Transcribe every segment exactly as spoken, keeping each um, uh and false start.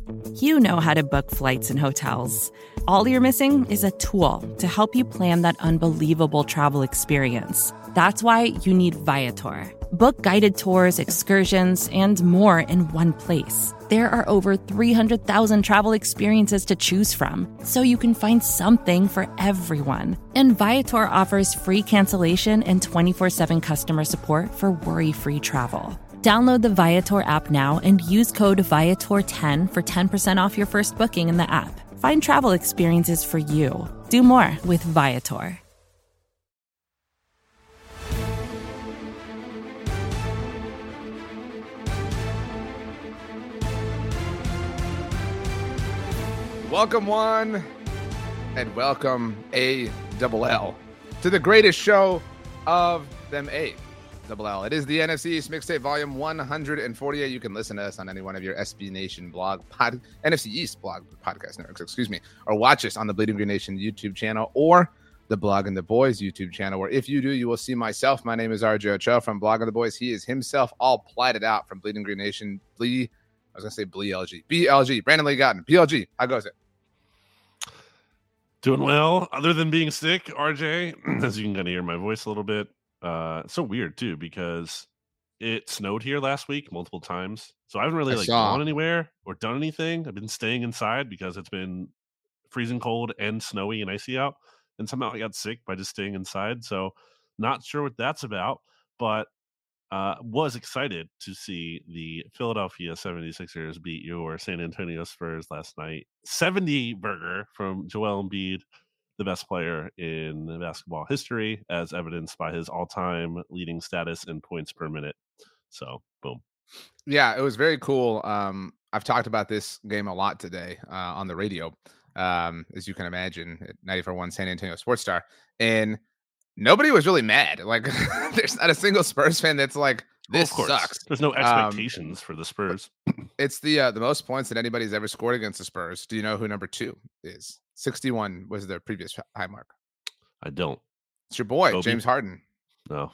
You know how to book flights and hotels. All you're missing is a tool to help you plan that unbelievable travel experience. That's why you need Viator. Book guided tours, excursions, and more in one place. There are over three hundred thousand travel experiences to choose from, so you can find something for everyone. And Viator offers free cancellation and twenty-four seven customer support for worry-free travel. Download the Viator app now and use code Viator ten for ten percent off your first booking in the app. Find travel experiences for you. Do more with Viator. Welcome one and welcome A double L to the greatest show of them A double L. It is the N F C East Mixtape Volume one forty-eight. You can listen to us on any one of your S B Nation blog, pod, N F C East blog podcast networks, excuse me, or watch us on the Bleeding Green Nation YouTube channel or the Blog and the Boys YouTube channel, where if you do, you will see myself. My name is R J Ochoa from Blog and the Boys. He is himself all platted out from Bleeding Green Nation. Blee, I was going to say Blee L G. B L G, Brandon Lee Gotten. B L G, how goes it? Doing well, other than being sick, R J, as you can kind of hear my voice a little bit. Uh, it's so weird, too, because it snowed here last week multiple times. So I haven't really I like saw. gone anywhere or done anything. I've been staying inside because it's been freezing cold and snowy and icy out. And somehow I got sick by just staying inside. So not sure what that's about, but uh, was excited to see the Philadelphia seventy-sixers beat your San Antonio Spurs last night. seventy burger from Joel Embiid, the best player in basketball history, as evidenced by his all-time leading status in points per minute. So, boom. Yeah, it was very cool. Um, I've talked about this game a lot today uh, on the radio, um, as you can imagine, at ninety-four point one San Antonio Sports Star. And nobody was really mad. Like, there's not a single Spurs fan that's like, this well, of course. sucks. There's no expectations um, for the Spurs. It's the uh, the most points that anybody's ever scored against the Spurs. Do you know who number two is? sixty-one was their previous high mark. I don't. It's your boy, Kobe? James Harden. No.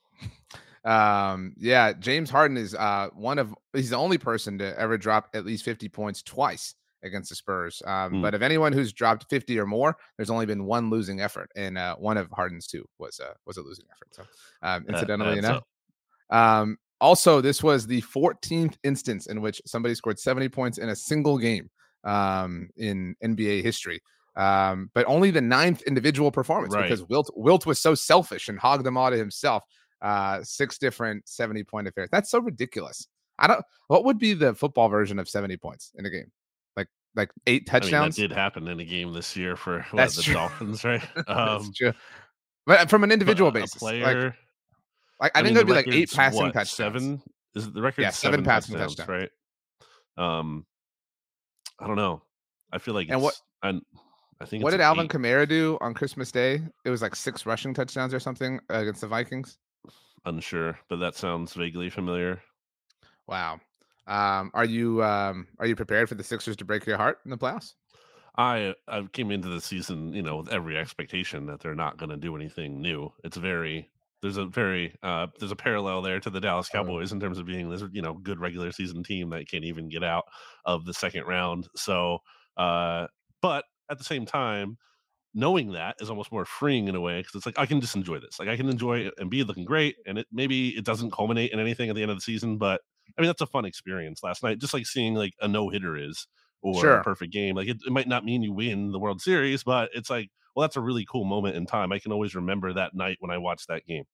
Um, yeah, James Harden is uh one of he's the only person to ever drop at least fifty points twice against the Spurs. Um, mm. But of anyone who's dropped fifty or more, there's only been one losing effort, and uh, one of Harden's two was uh, was a losing effort. So, um, incidentally uh, enough, um, also this was the fourteenth instance in which somebody scored seventy points in a single game um, in N B A history. Um, but only the ninth individual performance right. because Wilt Wilt was so selfish and hogged them all to himself. Uh, six different seventy point affairs. That's so ridiculous. I don't. What would be the football version of seventy points in a game? Like like eight touchdowns. I mean, that did happen in a game this year for what, the true. Dolphins, right? Um, That's true. But from an individual but, uh, basis, player. Like, like I, I mean, think there'd be like eight what, passing touchdowns. Seven is the record. Yeah, seven, seven passing touchdowns, touchdowns, right? Um, I don't know. I feel like and it's, what I, I think what it's did Alvin eight. Kamara do on Christmas Day? It was like six rushing touchdowns or something against the Vikings. Unsure, but that sounds vaguely familiar. Wow. Um, are you um, are you prepared for the Sixers to break your heart in the playoffs? I I came into the season, you know, with every expectation that they're not going to do anything new. It's very there's a very uh, there's a parallel there to the Dallas Cowboys oh. in terms of being this, you know, good regular season team that can't even get out of the second round. So, uh, but at the same time, knowing that is almost more freeing in a way because it's like I can just enjoy this. Like I can enjoy Embiid looking great, and it maybe it doesn't culminate in anything at the end of the season, but I mean that's a fun experience last night. Just like seeing like a no hitter is or sure. a perfect game. Like it, it might not mean you win the World Series, but it's like well that's a really cool moment in time. I can always remember that night when I watched that game.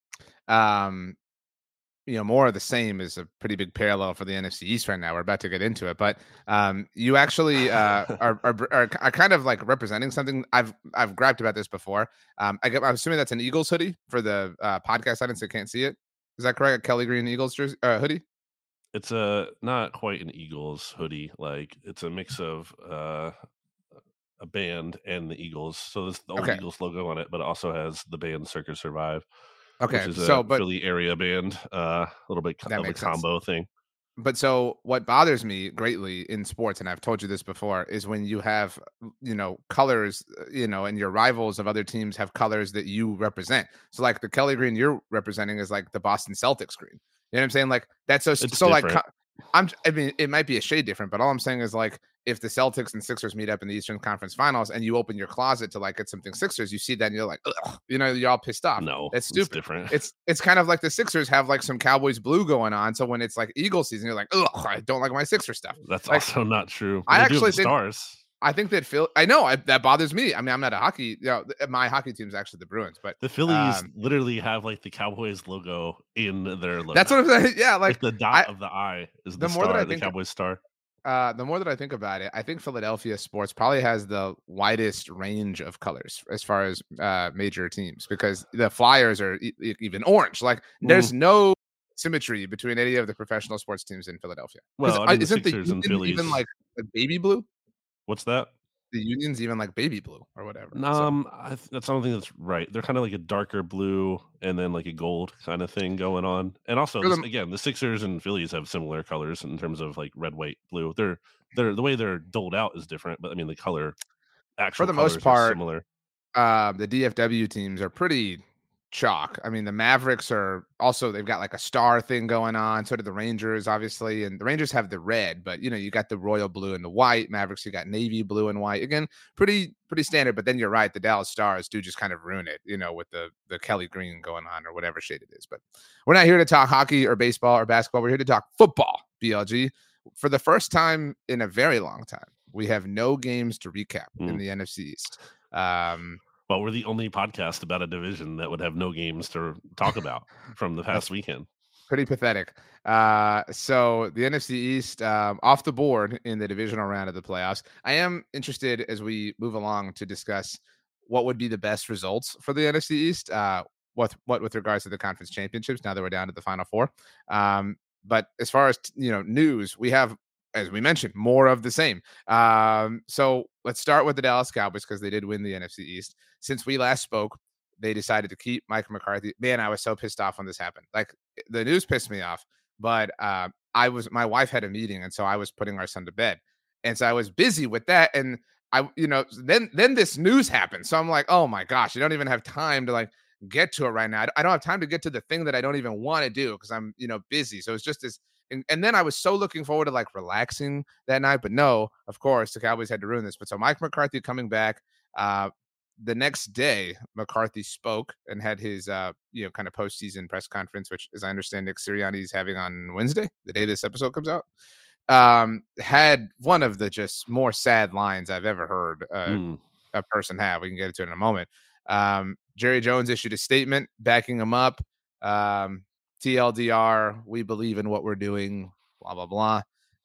Um. You know, more of the same is a pretty big parallel for the N F C East right now. We're about to get into it, but um, you actually uh, are, are, are are kind of like representing something. I've I've griped about this before. Um, I get, I'm assuming that's an Eagles hoodie for the uh, podcast audience that can't see it. Is that correct? A Kelly Green Eagles jersey uh, hoodie? It's a not quite an Eagles hoodie. Like it's a mix of uh, a band and the Eagles. So there's the old okay. Eagles logo on it, but it also has the band Circus Survive. Okay, which is so a but Philly area band, uh, a little bit of a combo sense. Thing. But so what bothers me greatly in sports, and I've told you this before, is when you have, you know, colors, you know, and your rivals of other teams have colors that you represent. So like the Kelly green you're representing is like the Boston Celtics green. You know what I'm saying? Like that's so it's so different. like I'm. I mean, it might be a shade different, but all I'm saying is like if the Celtics and Sixers meet up in the Eastern Conference Finals, and you open your closet to like get something Sixers, you see that and you're like, ugh, you know, you're all pissed off. No, That's it's stupid. different. It's it's kind of like the Sixers have like some Cowboys blue going on, so when it's like Eagle season, you're like, ugh, I don't like my Sixer stuff. That's like, also not true. I They do actually have the think stars. I think that Phil. I know I, that bothers me. I mean, I'm not a hockey. You know, th- my hockey team is actually the Bruins, but The Phillies um, literally have like the Cowboys logo in their logo. that's what I'm saying. Yeah, like, like the dot I, of the eye is the the more that star, I the think- Cowboys star. uh, the more that I think about it, I think Philadelphia sports probably has the widest range of colors as far as uh, major teams because the Flyers are e- e- even orange. Like, there's no symmetry between any of the professional sports teams in Philadelphia. 'Cause, Well, I uh, mean, the isn't the Sixers and Union even Phillies. like a baby blue? What's that? The Union's even like baby blue or whatever. So, Um, I th- that's I don't think that's right. They're kind of like a darker blue and then like a gold kind of thing going on. And also, For this, the- again, the Sixers and Phillies have similar colors in terms of like red, white, blue. They're they're the way they're doled out is different, but I mean the color, actual the most colors are part, similar. uh, the D F W teams are pretty chalk. I mean, the Mavericks are also they've got like a star thing going on. So do the Rangers, obviously, and the Rangers have the red, but you know, you got the royal blue and the white. Mavericks, you got navy blue and white. Again, pretty pretty standard. But then you're right, the Dallas Stars do just kind of ruin it, you know, with the the Kelly green going on or whatever shade it is. But we're not here to talk hockey or baseball or basketball. We're here to talk football. B L G, for the first time in a very long time, we have no games to recap mm. in the N F C East. Um, Well, we're the only podcast about a division that would have no games to talk about from the past weekend. Pretty pathetic. Uh, so the N F C East um, off the board in the divisional round of the playoffs. I am interested as we move along to discuss what would be the best results for the N F C East. Uh, what what with regards to the conference championships now that we're down to the final four. Um, but as far as you know, news, we have, as we mentioned, more of the same. Um, so let's start with the Dallas Cowboys because they did win the N F C East. Since we last spoke, they decided to keep Mike McCarthy. Man, I was so pissed off when this happened. Like, the news pissed me off, but uh, I was, my wife had a meeting, and so I was putting our son to bed, and so I was busy with that, and I, you know, then then this news happened. So I'm like, oh my gosh, you don't even have time to like get to it right now. I don't have time to get to the thing that I don't even want to do because I'm, you know, busy. So it's just this. And, and then I was so looking forward to like relaxing that night, but no, of course, the Cowboys had to ruin this. But so Mike McCarthy coming back, uh, the next day, McCarthy spoke and had his, uh, you know, kind of postseason press conference, which, as I understand, Nick Sirianni is having on Wednesday, the day this episode comes out. Um, had one of the just more sad lines I've ever heard uh, mm. a person have. We can get into it in a moment. Um, Jerry Jones issued a statement backing him up. Um, T L D R, we believe in what we're doing, blah, blah, blah.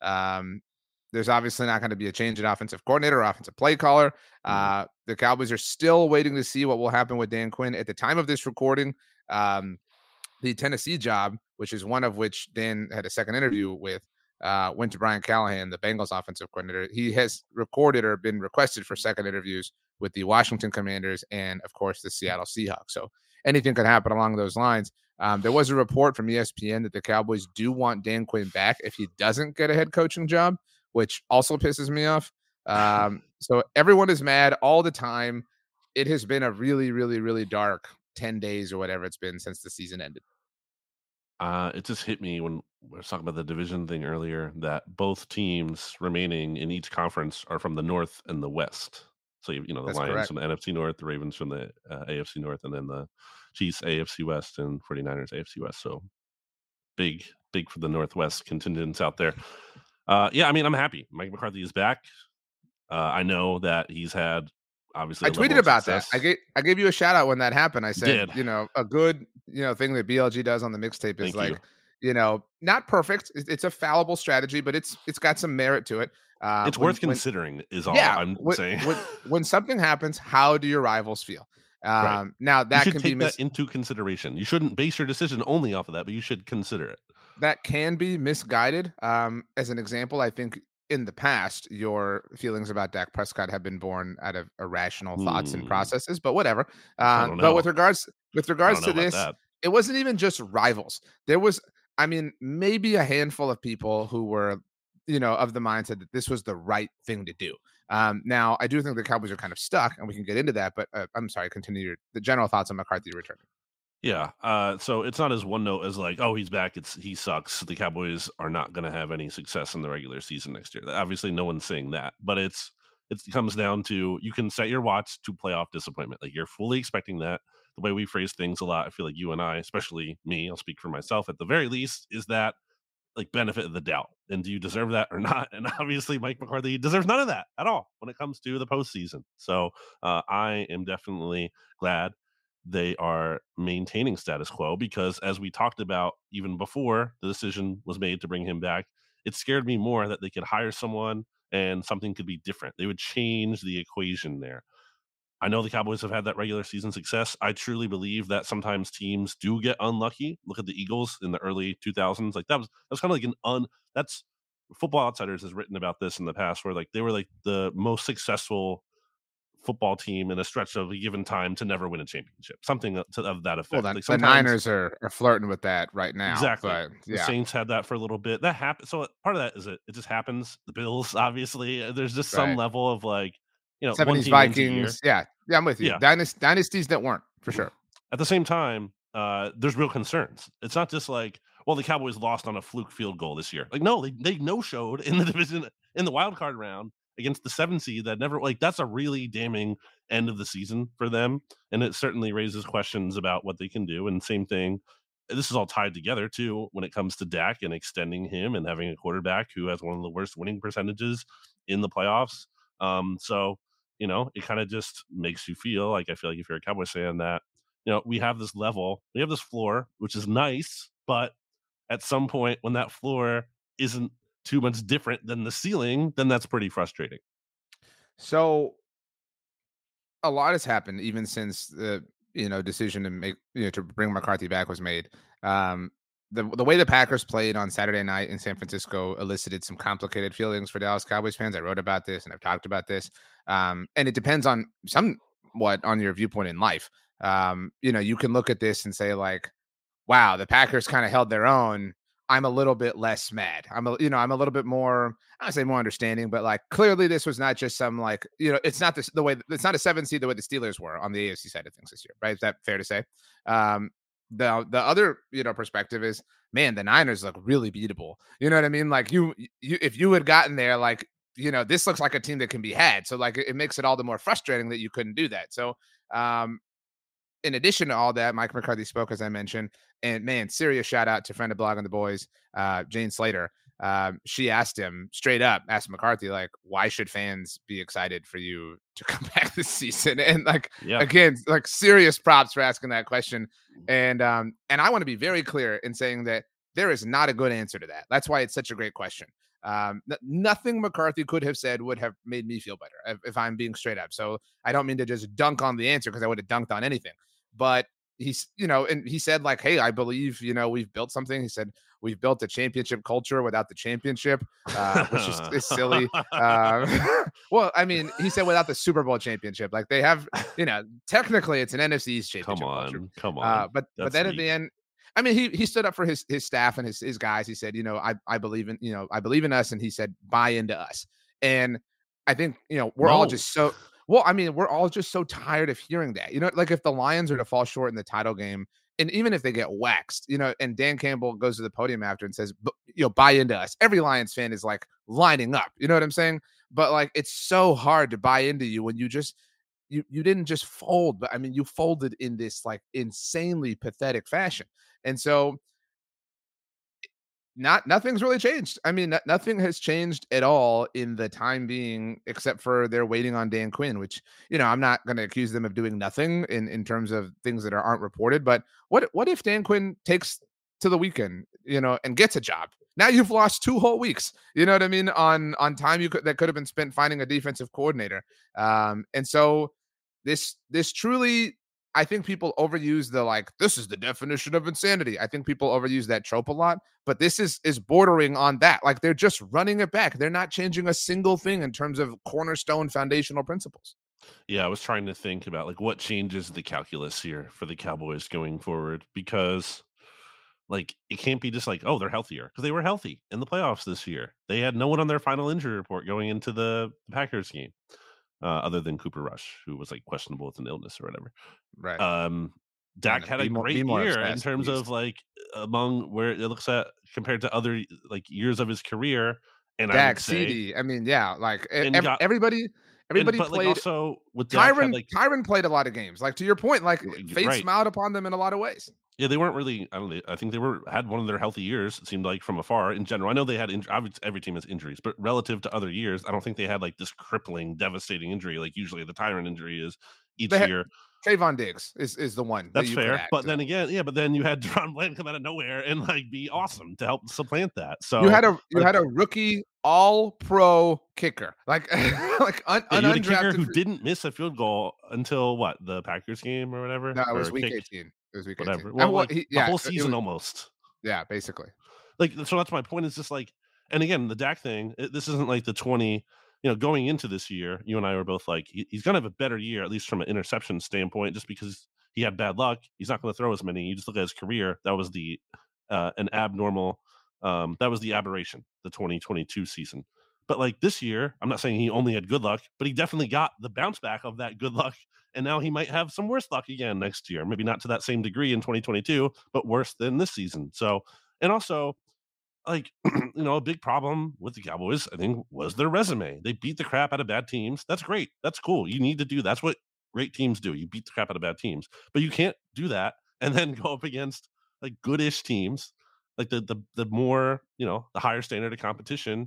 Um, there's obviously not going to be a change in offensive coordinator or offensive play caller. Uh, the Cowboys are still waiting to see what will happen with Dan Quinn. At the time of this recording, um, the Tennessee job, which is one of which Dan had a second interview with, uh, went to Brian Callahan, the Bengals offensive coordinator. He has recorded or been requested for second interviews with the Washington Commanders and, of course, the Seattle Seahawks. So anything could happen along those lines. Um, there was a report from E S P N that the Cowboys do want Dan Quinn back if he doesn't get a head coaching job, which also pisses me off. Um, so everyone is mad all the time. It has been a really, really, really dark ten days or whatever it's been since the season ended. Uh, it just hit me when we were talking about the division thing earlier that both teams remaining in each conference are from the North and the West. So, you know, the That's Lions correct. from the N F C North, the Ravens from the uh, A F C North, and then the Chiefs A F C West and 49ers A F C West. So big, big for the Northwest contingents out there. Uh, yeah, I mean, I'm happy. Mike McCarthy is back. Uh, I know that he's had obviously. I tweeted about that. I gave I gave you a shout out when that happened. I said, Did. you know, a good you know thing that B L G does on the mixtape is Thank like, you. you know, not perfect. It's a fallible strategy, but it's it's got some merit to it. Uh, it's when, worth considering. When, is all yeah, I'm when, saying. when, when something happens, how do your rivals feel? Um, right. Now that you should can take be mis- that into consideration. You shouldn't base your decision only off of that, but you should consider it. That can be misguided. Um, as an example, I think in the past, your feelings about Dak Prescott have been born out of irrational thoughts hmm. and processes, but whatever. Uh, but with regards with regards to this, it wasn't even just rivals. There was, I mean, maybe a handful of people who were, you know, of the mindset that this was the right thing to do. Um, now, I do think the Cowboys are kind of stuck, and we can get into that. But uh, I'm sorry, continue your the general thoughts on McCarthy returning. Yeah, uh, so it's not as one note as like, "Oh, he's back, it's he sucks. The Cowboys are not gonna have any success in the regular season next year." Obviously, no one's saying that, but it's it comes down to you can set your watch to playoff disappointment. Like, you're fully expecting that. The way we phrase things a lot, I feel like you and I, especially me, I'll speak for myself at the very least, is that like benefit of the doubt. And do you deserve that or not? And obviously, Mike McCarthy deserves none of that at all when it comes to the postseason. So uh, I am definitely glad they are maintaining status quo because, as we talked about even before the decision was made to bring him back, it scared me more that they could hire someone and something could be different. They would change the equation there. I know the Cowboys have had that regular season success. I truly believe that sometimes teams do get unlucky. Look at the Eagles in the early two thousands. Like that was that was kind of like an un that's Football Outsiders has written about this in the past where like they were like the most successful football team in a stretch of a given time to never win a championship. Something to, of that Well, effect. the, Like the sometimes Niners are, are flirting with that right now, exactly. but The yeah, Saints had that for a little bit. That happened. So part of that is it it just happens. The Bills, obviously, uh, there's just some right. level of like, you know, one seventies team wins a year. Vikings. Yeah, yeah, I'm with you. Yeah. Dynast- dynasties that weren't for sure. At the same time, uh, there's real concerns. It's not just like, well, the Cowboys lost on a fluke field goal this year. Like, no, they they no showed in the division in the wild card round against the seven seed that never like that's a really damning end of the season for them. And it certainly raises questions about what they can do. And same thing, this is all tied together too when it comes to Dak and extending him and having a quarterback who has one of the worst winning percentages in the playoffs. Um, so you know, it kind of just makes you feel like I feel like if you're a Cowboys fan that you know, we have this level, we have this floor, which is nice, but at some point when that floor isn't too much different than the ceiling, then that's pretty frustrating. So a lot has happened even since the you know decision to make you know to bring McCarthy back was made. Um, the the way the Packers played on Saturday night in San Francisco elicited some complicated feelings for Dallas Cowboys fans. I wrote about this and I've talked about this. Um, and it depends on somewhat on your viewpoint in life. Um, you know, you can look at this and say like, wow, the Packers kind of held their own. I'm a little bit less mad. I'm a, you know, I'm a little bit more, I don't say more understanding, but like clearly this was not just some like, you know, it's not this, the way, it's not a seven seed the way the Steelers were on the A F C side of things this year, right? Is that fair to say? Um, the, the other, you know, perspective is, man, the Niners look really beatable. You know what I mean? Like you, you, if you had gotten there, like, you know, this looks like a team that can be had. So like, it, it makes it all the more frustrating that you couldn't do that. So, um, in addition to all that, Mike McCarthy spoke, as I mentioned, and man, serious shout out to friend of Blog on the Boys, uh, Jane Slater. Um, she asked him straight up, asked McCarthy, like, why should fans be excited for you to come back this season? And like, Yeah. again, like serious props for asking that question. And um, and I want to be very clear in saying that there is not a good answer to that. That's why it's such a great question. Um, n- nothing McCarthy could have said would have made me feel better if, if I'm being straight up. So I don't mean to just dunk on the answer because I would have dunked on anything. But he's, you know, and he said like, hey, I believe, you know, we've built something. He said, we've built a championship culture without the championship, uh, which is, is silly. Um, well, I mean, he said without the Super Bowl championship, like they have, you know, technically it's an N F C East championship Come culture. on, come on. Uh, but, That's but then weak. at the end, I mean, he, he stood up for his, his staff and his, his guys. He said, you know, I, I believe in, you know, I believe in us. And he said, buy into us. And I think, you know, we're all No. just so, well, I mean, we're all just so tired of hearing that. You know, like if the Lions are to fall short in the title game, and even if they get waxed, you know, and Dan Campbell goes to the podium after and says, you know, buy into us. Every Lions fan is like lining up. You know what I'm saying? But like, it's so hard to buy into you when you just, you you didn't just fold, but I mean, you folded in this like insanely pathetic fashion. And so not nothing's really changed. I mean, no, nothing has changed at all in the time being, except for they're waiting on Dan Quinn, which, you know, I'm not going to accuse them of doing nothing in, in terms of things that are, aren't reported. But what what if Dan Quinn takes to the weekend, you know, and gets a job? Now you've lost two whole weeks. You know what I mean? On on time you could that could have been spent finding a defensive coordinator. Um, and so this this truly, I think people overuse the like, this is the definition of insanity. I think people overuse that trope a lot, but this is is bordering on that. Like they're just running it back. They're not changing a single thing in terms of cornerstone foundational principles. Yeah, I was trying to think about like what changes the calculus here for the Cowboys going forward because like it can't be just like, oh, they're healthier because they were healthy in the playoffs this year. They had no one on their final injury report going into the Packers game, uh, other than Cooper Rush, who was like questionable with an illness or whatever. Right. Um, Dak And had be a more, be great more year in obsessed, terms please. of like among where it looks at compared to other like years of his career. And I would Dak, say, CeeDee, I mean, yeah, like e- and ev- got everybody, and everybody but like played. also with Dak had Tyron, like Tyron played a lot of games. Like to your point, like fate right. smiled upon them in a lot of ways. Yeah, they weren't really. I don't know. I think they were had one of their healthy years. It seemed like from afar. In general, I know they had. Inj- obviously, every team has injuries, but relative to other years, I don't think they had like this crippling, devastating injury like usually the Tyron injury is each They had, year. Trayvon Diggs is, is the one that That's you could fair. add But to then that. again, yeah. But then you had Deron Bland come out of nowhere and like be awesome to help supplant that. You So had a you like, had a rookie all pro kicker, like like un, yeah, an you had a kicker undrafted. who didn't miss a field goal until what the Packers game or whatever No, it was or week kick eighteen. It was week eighteen. whatever. And Well, what? like He, the yeah, whole it season was. almost. Yeah, basically. Like so that's my point is just like and again the Dak thing it, this isn't like the twenty you know going into this year you and I were both like he, he's gonna have a better year at least from an interception standpoint just because he had bad luck he's not going to throw as many you just look at his career that was the uh an abnormal um that was the aberration the twenty twenty-two season but like this year I'm not saying he only had good luck but he definitely got the bounce back of that good luck and now he might have some worse luck again next year maybe not to that same degree in twenty twenty-two but worse than this season so and also like you know a big problem with the Cowboys I think was their resume they beat the crap out of bad teams that's great that's cool you need to do that's what great teams do you beat the crap out of bad teams but you can't do that and then go up against like goodish teams like the the the more you know the higher standard of competition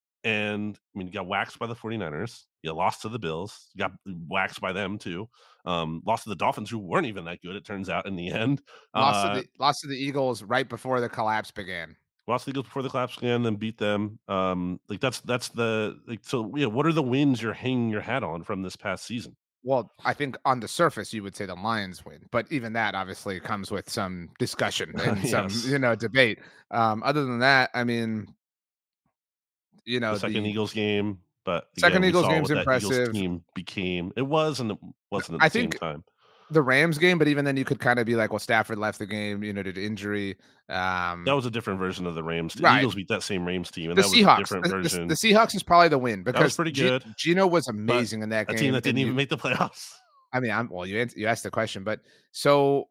and I mean you got waxed by the 49ers you lost to the Bills you got waxed by them too um lost to the Dolphins who weren't even that good it turns out in the end Lost to uh the lost to the Eagles right before the collapse began. lost the Eagles before the collapse began, then beat them. Um, like that's that's the like so. Yeah, what are the wins you're hanging your hat on from this past season? Well, I think on the surface you would say the Lions win, but even that obviously comes with some discussion and some Yes, you know debate. Um, other than that, I mean, you the know, second the Eagles game, but second again, we Eagles saw game's what that Eagles impressive. team became. It was and it wasn't at I the same think time. the Rams game, but even then you could kind of be like, well, Stafford left the game, you know, due to injury. That Um, was a different version of the Rams. The right. Eagles beat that same Rams team, and The that was a Seahawks. different The, the, the version. Seahawks is probably the win That was because pretty G- good, Gino was but amazing in that a game. team that didn't and even you, make the playoffs. I mean, I'm well. You ans- you asked the question, but so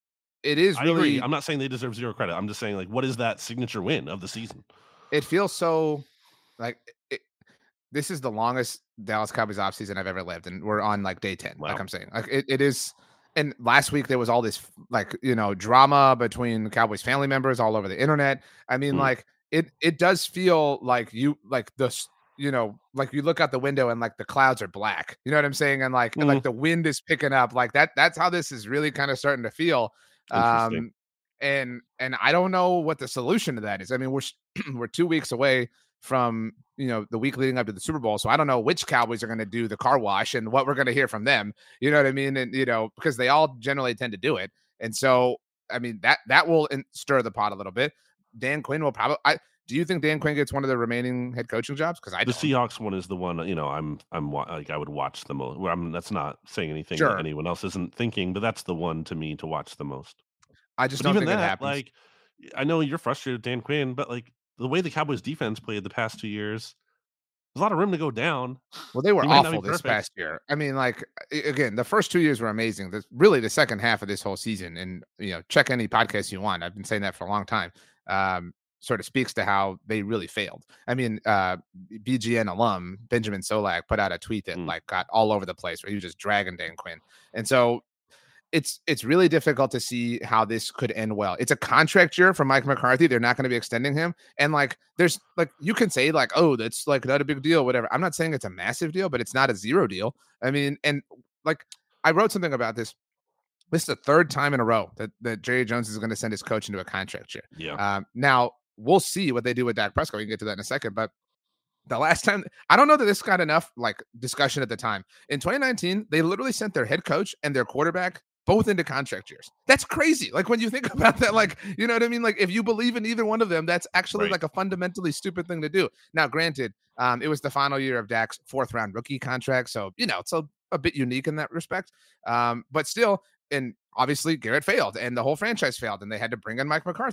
it is I agree. really. I'm not saying they deserve zero credit. I'm just saying like, what is that signature win of the season? It feels so like it, this is the longest Dallas Cowboys offseason I've ever lived, and we're on like day ten. Wow. Like I'm saying, like it, it is. And last week there was all this like you know drama between Cowboys family members all over the internet. I mean, Mm. like it it does feel like you like the s- you know like you look out the window and like the clouds are black. You know what I'm saying? And like and Mm. like the wind is picking up. Like that. That's how this is really kind of starting to feel. Interesting. Um, and and I don't know what the solution to that is. I mean, we're we're two weeks away from you know the week leading up to the Super Bowl, so I don't know which Cowboys are going to do the car wash and what we're going to hear from them. You know what I mean? And you know because they all generally tend to do it, and so I mean that that will in, stir the pot a little bit. Dan Quinn will probably. I, do you think Dan Quinn gets one of the remaining head coaching jobs? Because I the don't. Seahawks one is the one you know I'm I'm like I would watch the most. Well, I'm that's not saying anything Sure. that anyone else isn't thinking, but that's the one to me to watch the most. I just But don't even think it that, happens. like, I know you're frustrated with Dan Quinn, but like the way the Cowboys defense played the past two years, there's a lot of room to go down. Well, they were He might not awful be this perfect. past year. I mean, like a- again, the first two years were amazing. The, really, the second half of this whole season, and you know, check any podcast you want. I've been saying that for a long time. Um, sort of speaks to how they really failed. I mean, uh, B G N alum Benjamin Solak put out a tweet that Mm. like got all over the place where he was just dragging Dan Quinn, and so it's it's really difficult to see how this could end well. It's a contract year for Mike McCarthy. They're not going to be extending him. And like there's like you can say like, oh, that's like not a big deal, whatever. I'm not saying it's a massive deal, but it's not a zero deal. I mean, and like I wrote something about this. This is the third time in a row that, that Jerry Jones is going to send his coach into a contract year. Yeah. Um, now we'll see what they do with Dak Prescott. We can get to that in a second, but the last time, I don't know that this got enough like discussion at the time. In twenty nineteen, they literally sent their head coach and their quarterback both into contract years. That's crazy. Like when you think about that, like, you know what I mean? Like if you believe in either one of them, that's actually Right. like a fundamentally stupid thing to do. Now, granted, um, it was the final year of Dak's fourth round rookie contract. So, you know, it's a, a bit unique in that respect. Um, but still, and obviously Garrett failed and the whole franchise failed and they had to bring in Mike McCarthy.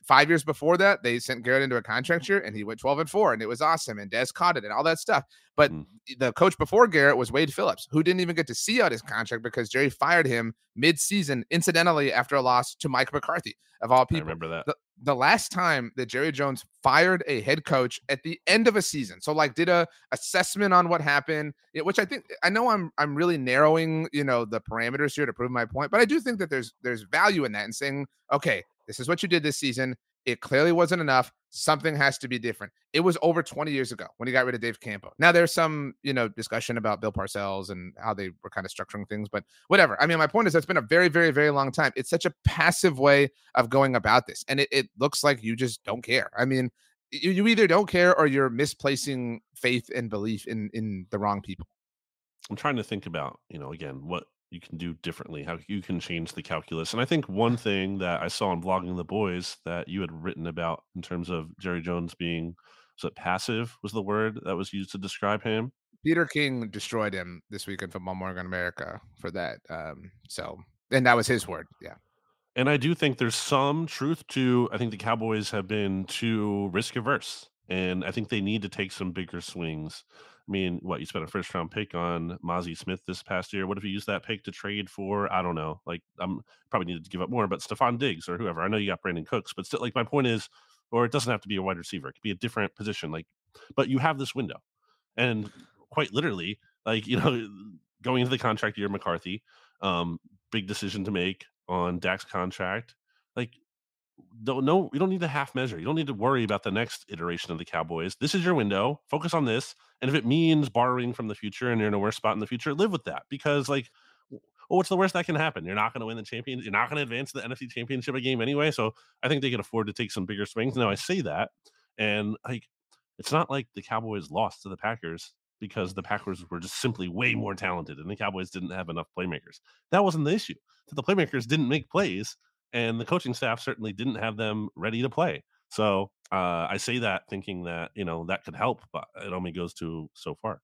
five years before that, they sent Garrett into a contract year and he went twelve and four and it was awesome. And Dez caught it and all that stuff. But Mm. the coach before Garrett was Wade Phillips, who didn't even get to see out his contract because Jerry fired him mid-season, incidentally, after a loss to Mike McCarthy, of all I people. remember that. The, the last time that Jerry Jones fired a head coach at the end of a season, so like did a assessment on what happened, it- which I think I know I'm I'm really narrowing, you know, the parameters here to prove my point, but I do think that there's there's value in that and saying, okay, this is what you did this season. It clearly wasn't enough. Something has to be different. It was over twenty years ago when he got rid of Dave Campo. Now there's some, you know, discussion about Bill Parcells and how they were kind of structuring things, but whatever. I mean, my point is that's been a very, very, very long time. It's such a passive way of going about this. And it, it looks like you just don't care. I mean, you, you either don't care or you're misplacing faith and belief in in the wrong people. I'm trying to think about, you know, again, what you can do differently, how you can change the calculus. And I think one thing that I saw in Vlogging the Boys that you had written about in terms of Jerry Jones being, was it passive was the word that was used to describe him? Peter King destroyed him this week in Football Morgan America for that. Um, so, and that was his word. Yeah. And I do think there's some truth to, I think the Cowboys have been too risk averse. And I think they need to take some bigger swings. I mean, what, you spent a first round pick on Mozzie Smith this past year. What if you use that pick to trade for, I don't know, like I'm probably needed to give up more, but Stephon Diggs or whoever. I know you got Brandon Cooks, but still, like, my point is, or it doesn't have to be a wide receiver. It could be a different position. Like, but you have this window. And quite literally, like, you know, going into the contract year, McCarthy, um, big decision to make on Dak's contract. Like, don't no, you don't need to half measure. You don't need to worry about the next iteration of the Cowboys. This is your window. Focus on this. And if it means borrowing from the future and you're in a worse spot in the future, live with that. Because, like, well, what's the worst that can happen? You're not going to win the champion. You're not going to advance to the N F C Championship game anyway. So I think they can afford to take some bigger swings. Now I say that, and like, it's not like the Cowboys lost to the Packers because the Packers were just simply way more talented and the Cowboys didn't have enough playmakers. That wasn't the issue. That the playmakers didn't make plays and the coaching staff certainly didn't have them ready to play. So uh, I say that thinking that, you know, that could help, but it only goes to so far.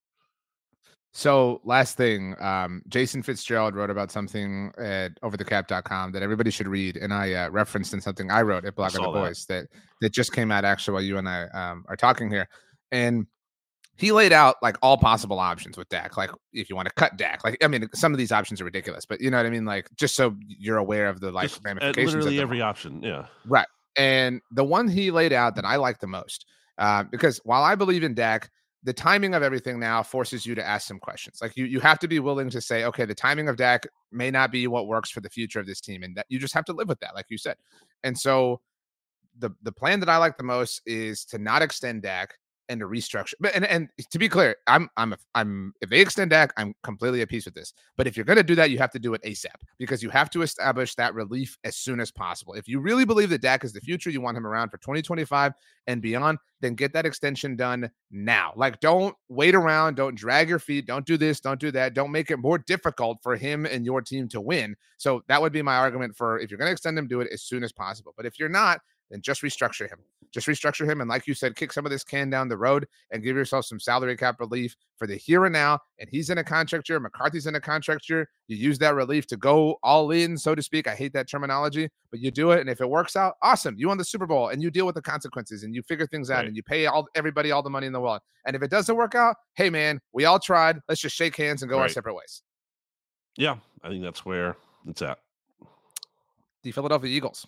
So last thing, um, Jason Fitzgerald wrote about something at over the cap dot com that everybody should read. And I uh, referenced in something I wrote at Blog of the Boys that. that that just came out actually while you and I um, are talking here. And he laid out like all possible options with Dak. Like if you want to cut Dak, like, I mean, some of these options are ridiculous, but you know what I mean? Like just so you're aware of the like Just, uh, ramifications. literally of every option. Yeah. Right. And the one he laid out that I like the most, uh, because while I believe in Dak, the timing of everything now forces you to ask some questions. Like you, you have to be willing to say, okay, the timing of Dak may not be what works for the future of this team. And that you just have to live with that, like you said. And so the, the plan that I like the most is to not extend Dak and to restructure. But and, and to be clear, I'm I'm I'm if they extend Dak, I'm completely at peace with this. But if you're going to do that, you have to do it ASAP because you have to establish that relief as soon as possible. If you really believe that Dak is the future, you want him around for twenty twenty-five and beyond, then get that extension done now. Like don't wait around, don't drag your feet, don't do this, don't do that, don't make it more difficult for him and your team to win. So that would be my argument for if you're going to extend him, do it as soon as possible. But if you're not, then just restructure him. Just restructure him. And like you said, kick some of this can down the road and give yourself some salary cap relief for the here and now. And he's in a contract year. McCarthy's in a contract year. You use that relief to go all in, so to speak. I hate that terminology, but you do it. And if it works out, awesome. You won the Super Bowl and you deal with the consequences and you figure things out, right, and you pay all everybody all the money in the world. And if it doesn't work out, hey, man, we all tried. Let's just shake hands and go, right, our separate ways. Yeah, I think that's where it's at. The Philadelphia Eagles.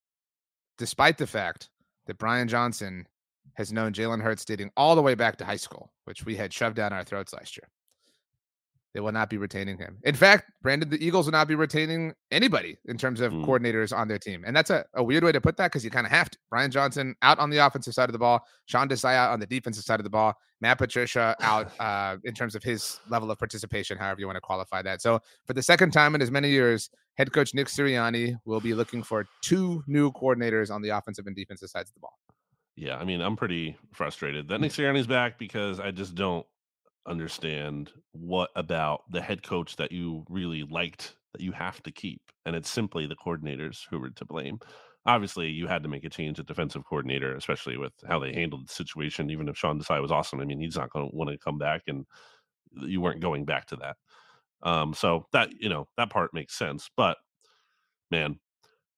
Despite the fact that Brian Johnson has known Jalen Hurts dating all the way back to high school, which we had shoved down our throats last year, they will not be retaining him. In fact, Brandon, the Eagles will not be retaining anybody in terms of mm. coordinators on their team. And that's a, a weird way to put that because you kind of have to. Brian Johnson out on the offensive side of the ball, Sean Desai out on the defensive side of the ball, Matt Patricia out uh, in terms of his level of participation, however you want to qualify that. So for the second time in as many years, head coach Nick Sirianni will be looking for two new coordinators on the offensive and defensive sides of the ball. Yeah, I mean, I'm pretty frustrated that Nick Sirianni's back because I just don't understand what about the head coach that you really liked that you have to keep. And it's simply the coordinators who were to blame. Obviously, you had to make a change at defensive coordinator, especially with how they handled the situation. Even if Sean Desai was awesome, I mean, he's not going to want to come back, and you weren't going back to that. Um, so that, you know, that part makes sense. But man,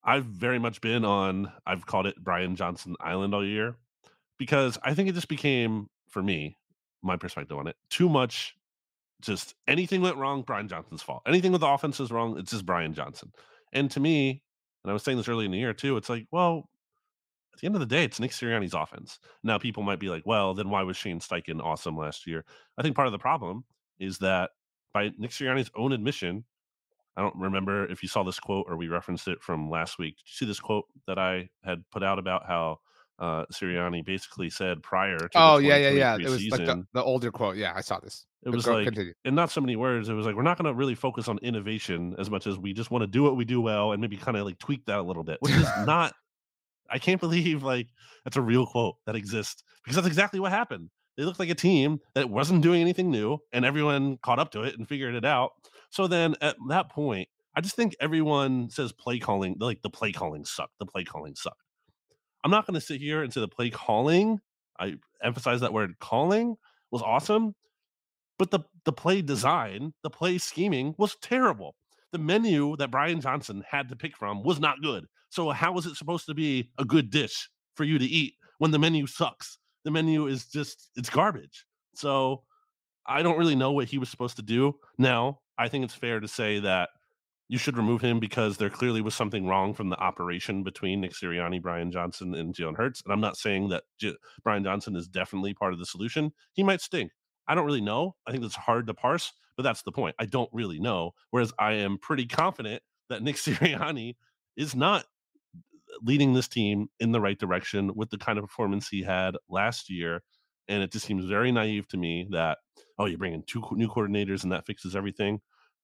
I've very much been on, I've called it Brian Johnson Island all year because I think it just became, for me, my perspective on it, too much. Just anything went wrong, Brian Johnson's fault. Anything with the offense is wrong, it's just Brian Johnson. And to me, and I was saying this early in the year too, it's like, well, at the end of the day, it's Nick Sirianni's offense. Now, people might be like, well, then why was Shane Steichen awesome last year? I think part of the problem is that by Nick Sirianni's own admission, I don't remember if you saw this quote or we referenced it from last week. Did you see this quote that I had put out about how uh, Sirianni basically said prior to Oh, the yeah, yeah, yeah. It twenty twenty-three was like the, season, the older quote. Yeah, I saw this. it was Go, like, continue. in not so many words, it was like, we're not going to really focus on innovation as much as we just want to do what we do well and maybe kind of like tweak that a little bit, which is not, I can't believe like that's a real quote that exists because that's exactly what happened. They looked like a team that wasn't doing anything new and everyone caught up to it and figured it out. So then at that point, I just think everyone says play calling, like the play calling sucked. The play calling sucked. I'm not going to sit here and say the play calling, I emphasize that word calling, was awesome, but the the play design, the play scheming was terrible. The menu that Brian Johnson had to pick from was not good. So how is it supposed to be a good dish for you to eat when the menu sucks? The menu is just, it's garbage. So I don't really know what he was supposed to do. Now, I think it's fair to say that you should remove him because there clearly was something wrong from the operation between Nick Sirianni, Brian Johnson, and Jalen Hurts. And I'm not saying that J- Brian Johnson is definitely part of the solution. He might stink. I don't really know. I think it's hard to parse, but that's the point. I don't really know. Whereas I am pretty confident that Nick Sirianni is not leading this team in the right direction with the kind of performance he had last year. And it just seems very naive to me that, oh, you bring in two new coordinators and that fixes everything.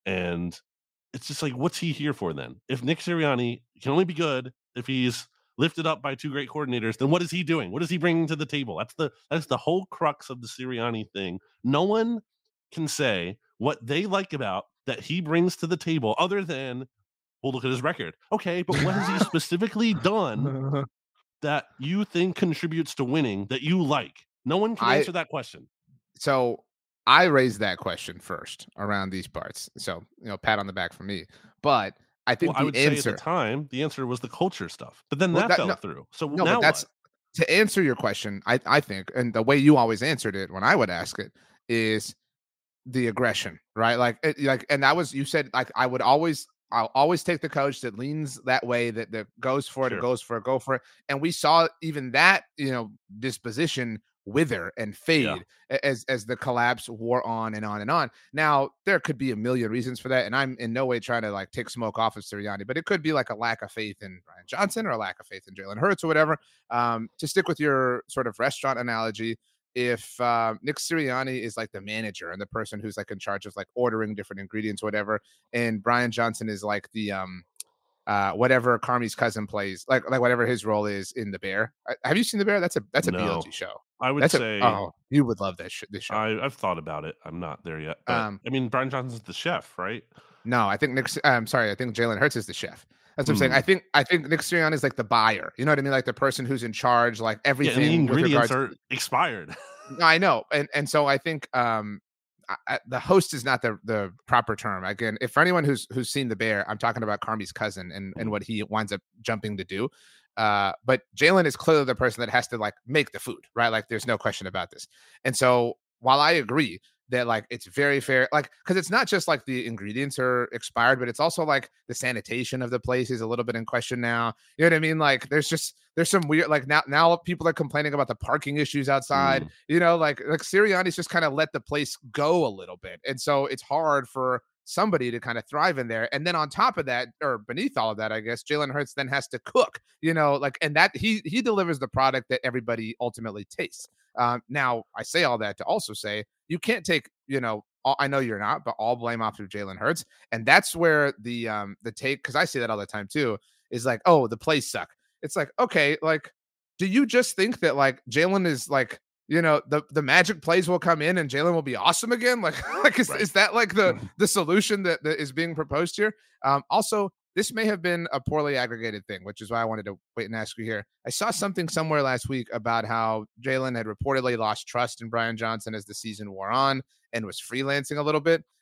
And it's just like, what's he here for then? If Nick Sirianni can only be good if he's lifted up by two great coordinators, then what is he doing? What is he bringing to the table? That's the that's the whole crux of the Sirianni thing. No one can say what they like about that he brings to the table other than, well, look at his record. Okay, but what has he specifically done that you think contributes to winning that you like? No one can I answer that question. so I raised that question first around these parts. So, you know, pat on the back for me. But I Well, think I the would say at the answer time, the answer was the culture stuff, but then well, that that fell no, through. So no, now but that's what? to answer your question, I, I think, and the way you always answered it when I would ask it is the aggression, right? Like, it, like, and that was you said like I would always, I'll always take the coach that leans that way, that that goes for it, or Sure. goes for it, go for it, and we saw even that you know disposition wither and fade a- as as the collapse wore on and on and on. Now there could be a million reasons for that, and I'm in no way trying to like take smoke off of Sirianni, but it could be like a lack of faith in Brian Johnson or a lack of faith in Jalen Hurts or whatever. Um, to stick with your sort of restaurant analogy, if uh, Nick Sirianni is like the manager and the person who's like in charge of like ordering different ingredients, whatever, and Brian Johnson is like the um uh whatever Carmi's cousin plays, like like whatever his role is in The Bear. Uh, Have you seen The Bear? That's a that's a B L No. G show. I would That's a say oh you would love that sh- this show. I I've thought about it. I'm not there yet, but Um I mean, Brian Johnson's the chef, right? no, I think Nick. I'm sorry, I think Jalen Hurts is the chef. That's what I'm saying. Hmm. I think I think Nick Sirianni is like the buyer. You know what I mean? Like the person who's in charge, like Yeah, and the everything with ingredients regards. are expired. No, I know, and and so I think um, I, I, the host is not the the proper term. Again, if for anyone who's who's seen The Bear, I'm talking about Carmi's cousin and and Mhm. what he winds up jumping to do. Uh, but Jalen is clearly the person that has to like make the food, right? Like, there's no question about this. And so while I agree that like it's very fair, like because it's not just like the ingredients are expired, but it's also like the sanitation of the place is a little bit in question now. You know what I mean? Like there's just there's some weird like now now people are complaining about the parking issues outside. Mm. You know, like like Sirianni's just kind of let the place go a little bit, and so it's hard for somebody to kind of thrive in there. And then on top of that, or beneath all of that, I guess Jalen Hurts then has to cook. You know, like and that he he delivers the product that everybody ultimately tastes. Um, now I say all that to also say you can't take you know. All, I know you're not, but all blame off of Jalen Hurts, and that's where the um the take because I say that all the time too is like, oh, the plays suck. It's like, okay, like, do you just think that like Jalen is like, you know, the the magic plays will come in and Jalen will be awesome again? Like, like is, Right. is that like the the solution that, that is being proposed here? Um, also, this may have been a poorly aggregated thing, which is why I wanted to wait and ask you here. I saw something somewhere last week about how Jalen had reportedly lost trust in Brian Johnson as the season wore on and was freelancing a little bit.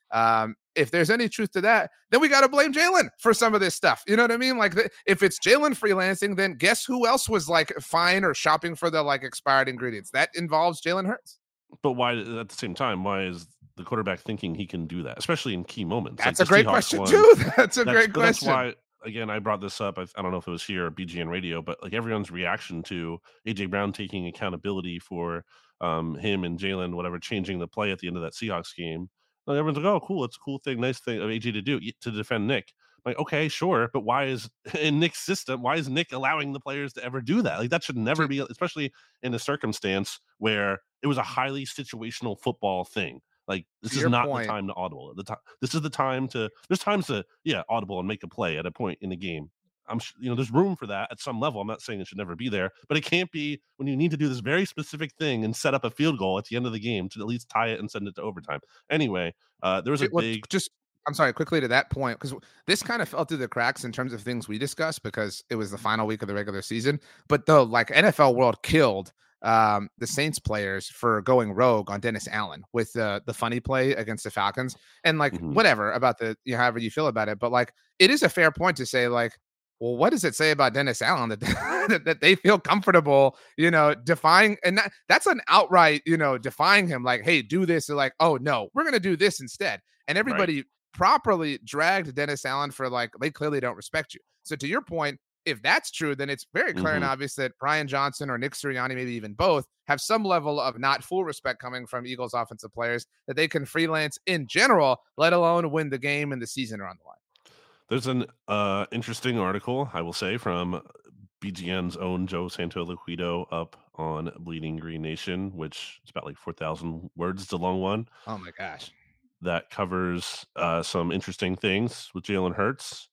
Um, if there's any truth to that, then we got to blame Jalen for some of this stuff. You know what I mean? Like the, if it's Jalen freelancing, then guess who else was like fine or shopping for the like expired ingredients? That involves Jalen Hurts. But why at the same time, why is the quarterback thinking he can do that, especially in key moments? That's like a great Seahawks question won. too. That's a that's, great question. That's why, again, I brought this up. I, I don't know if it was here or B G N Radio, but like everyone's reaction to A J Brown taking accountability for um, him and Jalen, whatever, changing the play at the end of that Seahawks game. Like everyone's like, "Oh, cool! It's a cool thing, nice thing of A J to do to defend Nick." Like, okay, sure, but why is in Nick's system? Why is Nick allowing the players to ever do that? Like that should never be, especially in a circumstance where it was a highly situational football thing. Like this To is your not point- the time to audible. The time this is the time to. There's times to yeah audible and make a play at a point in the game. I'm sh- you know there's room for that at some level. I'm not saying it should never be there, but it can't be when you need to do this very specific thing and set up a field goal at the end of the game to at least tie it and send it to overtime. Anyway, uh, there was a Well, big just I'm sorry, quickly to that point, because this kind of fell through the cracks in terms of things we discussed because it was the final week of the regular season. But the like N F L world killed um, the Saints players for going rogue on Dennis Allen with the the funny play against the Falcons. And like Mhm. whatever about the you know, however you feel about it, but like it is a fair point to say like, well, what does it say about Dennis Allen that that, that they feel comfortable, you know, defying and that, that's an outright, you know, defying him like, hey, do this. They're like, oh no, we're gonna do this instead. And everybody properly dragged Dennis Allen for like they clearly don't respect you. So to your point, if that's true, then it's very clear and Mhm. obvious that Brian Johnson or Nick Sirianni, maybe even both, have some level of not full respect coming from Eagles offensive players that they can freelance in general, let alone win the game and the season are on the line. There's an uh, interesting article, I will say, from B G N's own Joe Santoliquido up on Bleeding Green Nation, which is about like four thousand words. It's a long one Oh my gosh. that covers uh, some interesting things with Jalen Hurts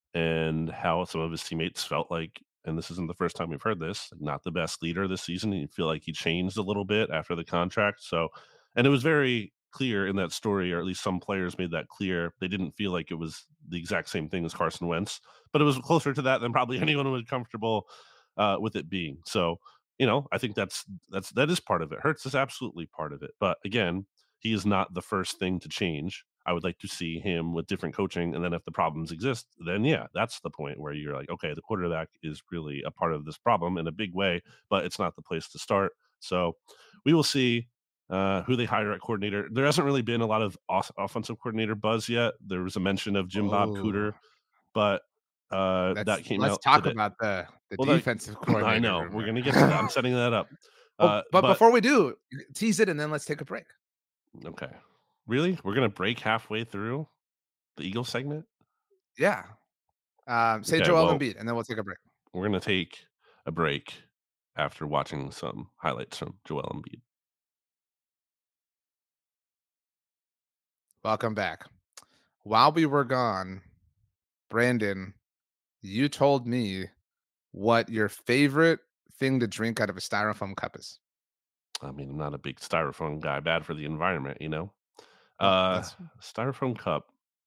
and how some of his teammates felt like, and this isn't the first time we've heard this, like not the best leader this season. You feel like he changed a little bit after the contract. So, and it was very clear in that story, or at least some players made that clear. They didn't feel like it was the exact same thing as Carson Wentz, but it was closer to that than probably anyone was comfortable uh, with it being. So, you know, I think that's that's that is part of it. Hurts is absolutely part of it. But again, he is not the first thing to change. I would like to see him with different coaching. And then if the problems exist, then yeah, that's the point where you're like, okay, the quarterback is really a part of this problem in a big way, but it's not the place to start. So we will see uh, who they hire at coordinator. There hasn't really been a lot of off- offensive coordinator buzz yet. There was a mention of Jim Bob Cooter, Oh, but uh, let's, that came let's out talk today. about the, the Well, that- defensive coordinator. I know. rumor. We're going to get to that. I'm setting that up. Oh, Uh, but, before we do, tease it and then let's take a break. Okay. Really? We're going to break halfway through the Eagles segment? Yeah. Um, say Okay, Joel well- Embiid and then we'll take a break. We're going to take a break after watching some highlights from Joel Embiid. Welcome back. While we were gone, Brandon, you told me what your favorite thing to drink out of a styrofoam cup is. I mean, I'm not a big styrofoam guy, bad for the environment, you know? Well, Uh, that's- styrofoam cup.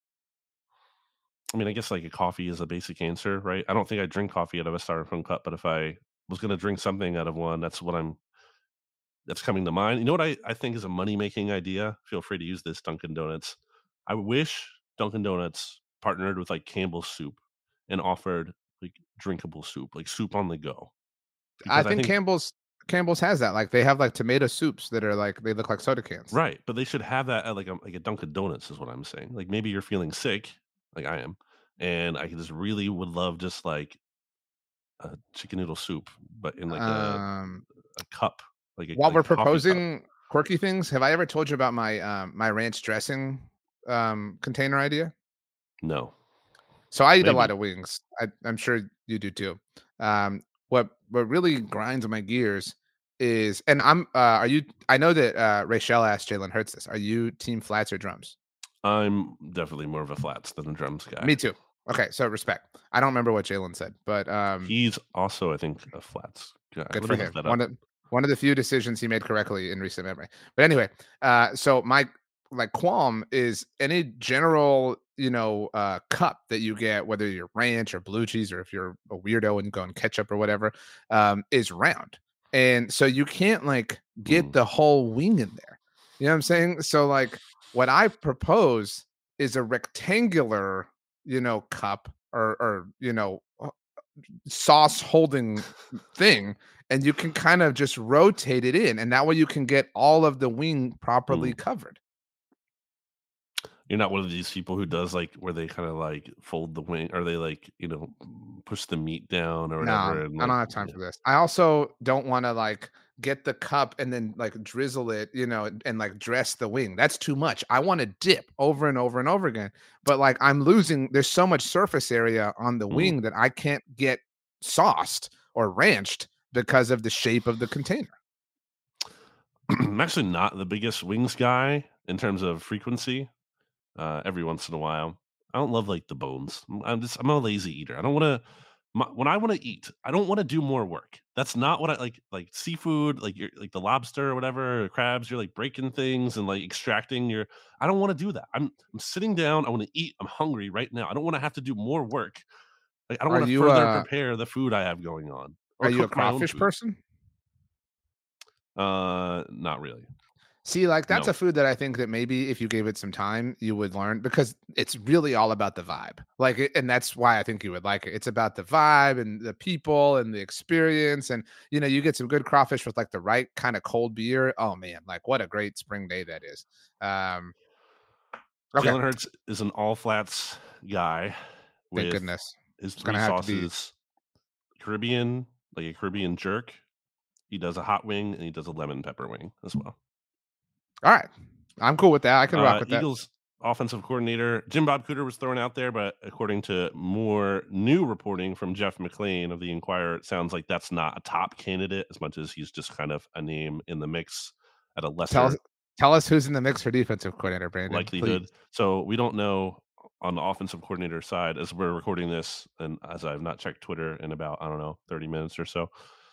I mean, I guess like a coffee is a basic answer, right? I don't think I drink coffee out of a styrofoam cup, but if I was going to drink something out of one, that's what I'm, that's coming to mind. You know what I, I think is a money making idea? Feel free to use this, Dunkin' Donuts. I wish Dunkin' Donuts partnered with like Campbell's Soup and offered like drinkable soup, like soup on the go. I Because think, Campbell's Campbell's has that. Like they have like tomato soups that are like they look like soda cans. Right, but they should have that at like a like a Dunkin' Donuts is what I'm saying. Like maybe you're feeling sick, like I am, and I just really would love just like a chicken noodle soup, but in like a, Um, a cup. Like a, while like we're a coffee cup. proposing quirky things, have I ever told you about my um my ranch dressing um container idea? No, So I eat a lot Maybe. of wings. I, I'm sure you do too. Um, what what really grinds my gears is, and I'm uh, are you? I know that uh, Rachel asked Jalen Hurts this. Are you team flats or drums? I'm definitely more of a flats than a drums guy. Me too. Okay, so respect. I don't remember what Jalen said, but um, He's also, I think, a flats guy. good Let for me look him. that One up. of one of the few decisions he made correctly in recent memory. But anyway, uh, so my like qualm is any general you know uh cup that you get, whether you're ranch or blue cheese or if you're a weirdo and going ketchup or whatever, um, is round, and so you can't like get Mm. the whole wing in there. You know what I'm saying? So like What I propose is a rectangular, you know, cup or, or you know, uh, sauce holding thing, and you can kind of just rotate it in, and that way you can get all of the wing properly Mm. covered. You're not one of these people who does like where they kind of like fold the wing, or they like you know push the meat down or No, whatever, and I like don't have time yeah. for this. I also don't wanna, like, get the cup and then, like, drizzle it, you know, and, and, like, dress the wing. That's too much. I wanna dip over and over and over again, but, like, I'm losing there's so much surface area on the Mm. wing that I can't get sauced or ranched because of the shape of the container. I'm actually not the biggest wings guy in terms of frequency. Uh, every once in a while, I don't love like the bones. I'm I'm just I'm a lazy eater. I don't want to. When I want to eat, I don't want to do more work. That's not what I like. Like seafood, like you're like the lobster or whatever, or crabs. You're like breaking things and like extracting your. I don't want to do that. I'm I'm sitting down. I want to eat. I'm hungry right now. I don't want to have to do more work. Like I don't Are want to you further a prepare the food I have going on or are you a cook my own crawfish food. person? Uh, not really. See, like, that's a No. food that I think that maybe if you gave it some time, you would learn because it's really all about the vibe. Like, it, and that's why I think you would like it. It's about the vibe and the people and the experience. And, you know, you get some good crawfish with like the right kind of cold beer. Oh, man. Like, what a great spring day that is. Um, okay. Jalen Hurts is an all flats guy Thank with goodness. his It's going three to have to be. sauces: Caribbean, like a Caribbean jerk. He does a hot wing and he does a lemon pepper wing as well. All right. I'm cool with that. I can rock Uh, with that. Eagles offensive coordinator Jim Bob Cooter was thrown out there, but according to more new reporting from Jeff McLean of the Inquirer, it sounds like that's not a top candidate as much as he's just kind of a name in the mix at a Tell us, lesser tell us who's in the mix for defensive coordinator, Brandon, please. likelihood. So we don't know on the offensive coordinator side as we're recording this, and as I've not checked Twitter in about, I don't know, thirty minutes or so.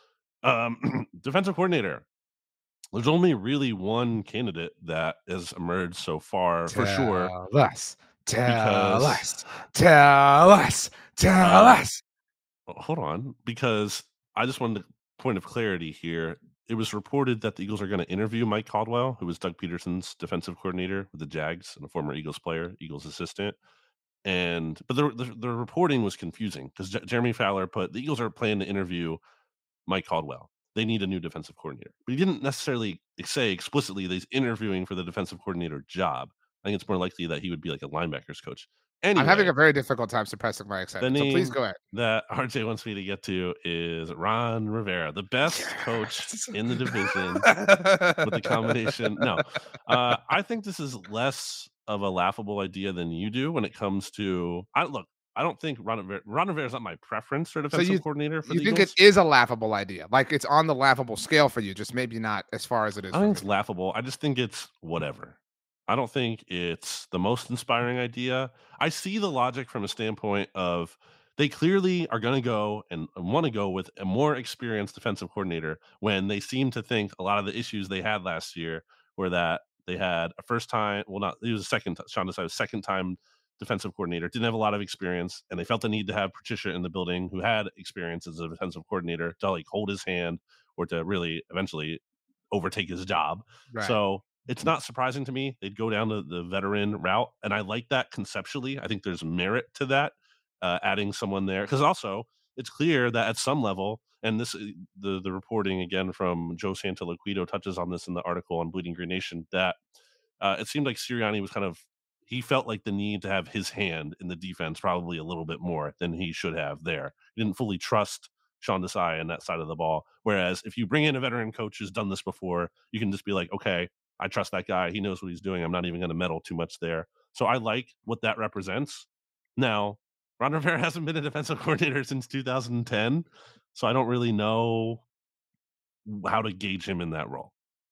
Um, defensive coordinator. There's only really one candidate that has emerged so far for sure. Tell us. Tell Because us. Tell us. Tell uh, us. hold on, because I just wanted a point of clarity here. It was reported that the Eagles are going to interview Mike Caldwell, who was Doug Peterson's defensive coordinator with the Jags and a former Eagles player, Eagles assistant. And but the the, the reporting was confusing because J- Jeremy Fowler put the Eagles are planning to interview Mike Caldwell. They need a new defensive coordinator. But he didn't necessarily say explicitly that he's interviewing for the defensive coordinator job. I think it's more likely that he would be like a linebackers coach. I'm having Anyway, a very difficult time suppressing my the excitement. So please name go ahead. that R J wants me to get to is Ron Rivera, the best coach Yes. in the division with the combination. No, uh, I think this is less of a laughable idea than you do when it comes to. I look. I don't think Ron Rivera, Ron Rivera is not my preference for So defensive you coordinator for you the think Eagles. it is a laughable idea? Like it's on the laughable scale for you, just maybe not as far as it is I for think me. it's laughable. I just think it's whatever. I don't think it's the most inspiring idea. I see the logic from a standpoint of they clearly are going to go and want to go with a more experienced defensive coordinator when they seem to think a lot of the issues they had last year were that they had a first time, well, not, it was a second, Sean decided second time defensive coordinator, didn't have a lot of experience, and they felt the need to have Patricia in the building who had experience as a defensive coordinator to like hold his hand or to really eventually overtake his job. Right. So it's not surprising to me they'd go down the, the veteran route, and I like that conceptually. I think there's merit to that, uh, adding someone there because also it's clear that at some level, and this the the reporting again from Joe Santoliquito touches on this in the article on Bleeding Green Nation, that uh, it seemed like Sirianni was kind of he felt like the need to have his hand in the defense probably a little bit more than he should have there. He didn't fully trust Sean Desai on that side of the ball. Whereas if you bring in a veteran coach who's done this before, you can just be like, okay, I trust that guy. He knows what he's doing. I'm not even going to meddle too much there. So I like what that represents. Now, Ron Rivera hasn't been a defensive coordinator since two thousand ten, so I don't really know how to gauge him in that role.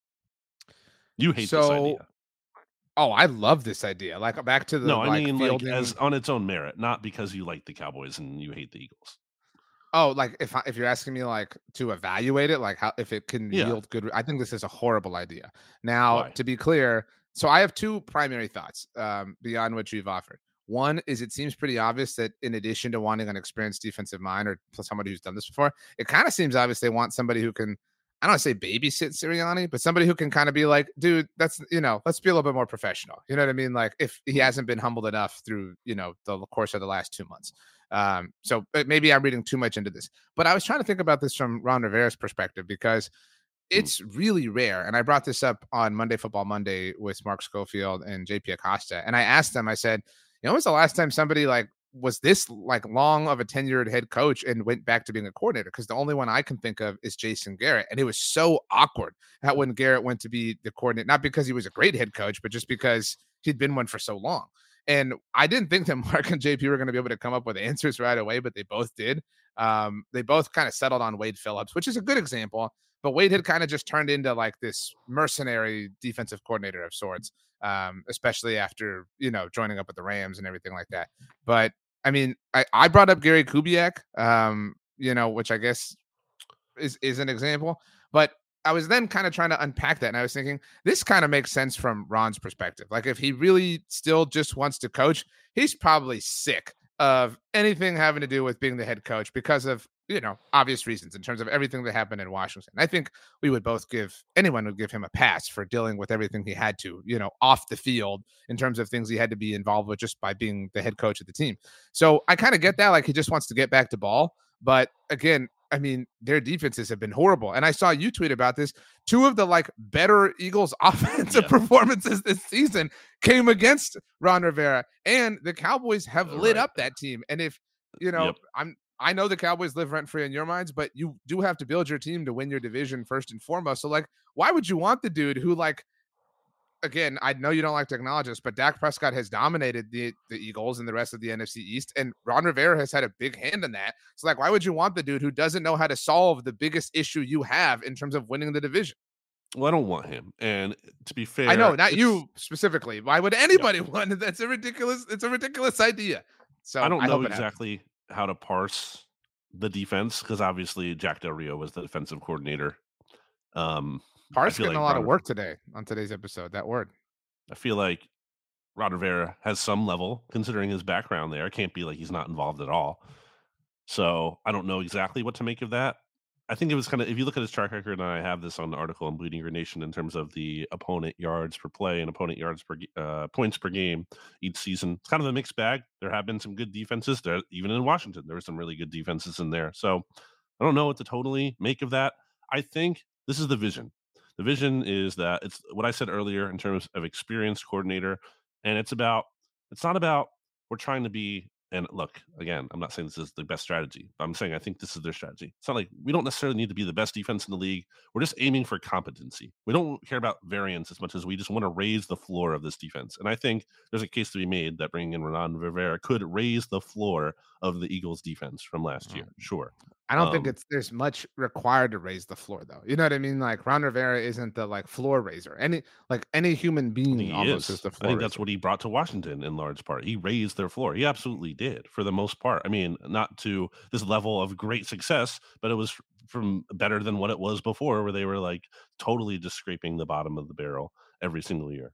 You hate this So, idea. oh, I love this idea. Like back to the No, I like mean like fielding. as on its own merit, not because you like the Cowboys and you hate the Eagles. Oh, like if I, if you're asking me like to evaluate it, like how if it can Yeah. yield good, I think this is a horrible idea. Now, Why? to be clear, so I have two primary thoughts um, beyond what you've offered. One is it seems pretty obvious that in addition to wanting an experienced defensive mind or somebody who's done this before, it kind of seems obvious they want somebody who can I don't want to say babysit Sirianni, but somebody who can kind of be like, dude, that's, you know, let's be a little bit more professional. You know what I mean? Like if he hasn't been humbled enough through, you know, the course of the last two months. Um, so maybe I'm reading too much into this, but I was trying to think about this from Ron Rivera's perspective, because it's really rare. And I brought this up on Monday Football Monday with Mark Schofield and J P Acosta. And I asked them, I said, you know, when was the last time somebody like was this like long of a tenured head coach and went back to being a coordinator? Because the only one I can think of is Jason Garrett. And it was so awkward that when Garrett went to be the coordinator, not because he was a great head coach, but just because he'd been one for so long. And I didn't think that Mark and J P were going to be able to come up with answers right away, but they both did. Um, they both kind of settled on Wade Phillips, which is a good example. But Wade had kind of just turned into like this mercenary defensive coordinator of sorts, um, especially after, you know, joining up with the Rams and everything like that. But I mean, I, I brought up Gary Kubiak, um, you know, which I guess is, is an example. But I was then kind of trying to unpack that. And I was thinking, this kind of makes sense from Ron's perspective. Like if he really still just wants to coach, he's probably sick of anything having to do with being the head coach because of, you know, obvious reasons in terms of everything that happened in Washington. I think we would both give, anyone would give him a pass for dealing with everything he had to, you know, off the field in terms of things he had to be involved with just by being the head coach of the team. So I kind of get that. Like he just wants to get back to ball. But again, I mean, their defenses have been horrible. And I saw you tweet about this. Two of the like better Eagles offensive yeah. performances this season came against Ron Rivera, and the Cowboys have lit right. up that team. And if, you know, yep. I'm, I know the Cowboys live rent free in your minds, but you do have to build your team to win your division first and foremost. So like, why would you want the dude who like, again, I know you don't like to acknowledge this, but Dak Prescott has dominated the, the Eagles and the rest of the N F C East, and Ron Rivera has had a big hand in that. So like, why would you want the dude who doesn't know how to solve the biggest issue you have in terms of winning the division? Well, I don't want him. And to be fair, I know, not you specifically. Why would anybody yeah. want it? That's a ridiculous, it's a ridiculous idea. So I don't I know exactly how to parse the defense, because obviously Jack Del Rio was the defensive coordinator. Um, Parse getting like a lot Ron, of work today on today's episode, that word. I feel like Ron Rivera has some level, considering his background there. It can't be like he's not involved at all. So I don't know exactly what to make of that. I think it was kind of, if you look at his track record, and I have this on the article on Bleeding Green Nation in terms of the opponent yards per play and opponent yards per uh, points per game each season, it's kind of a mixed bag. There have been some good defenses there, even in Washington. There were some really good defenses in there. So I don't know what to totally make of that. I think this is the vision. The vision is that it's what I said earlier in terms of experienced coordinator. And it's about, it's not about we're trying to be, and look, again, I'm not saying this is the best strategy, but I'm saying I think this is their strategy. It's not like we don't necessarily need to be the best defense in the league. We're just aiming for competency. We don't care about variance as much as we just want to raise the floor of this defense. And I think there's a case to be made that bringing in Ron Rivera could raise the floor of the Eagles defense from last year. Sure. I don't um, think it's there's much required to raise the floor, though. You know what I mean? Like Ron Rivera isn't the like floor raiser. Any like any human being he almost is. is the floor. I think raiser. That's what he brought to Washington in large part. He raised their floor. He absolutely did for the most part. I mean, not to this level of great success, but it was from better than what it was before, where they were like totally just scraping the bottom of the barrel every single year.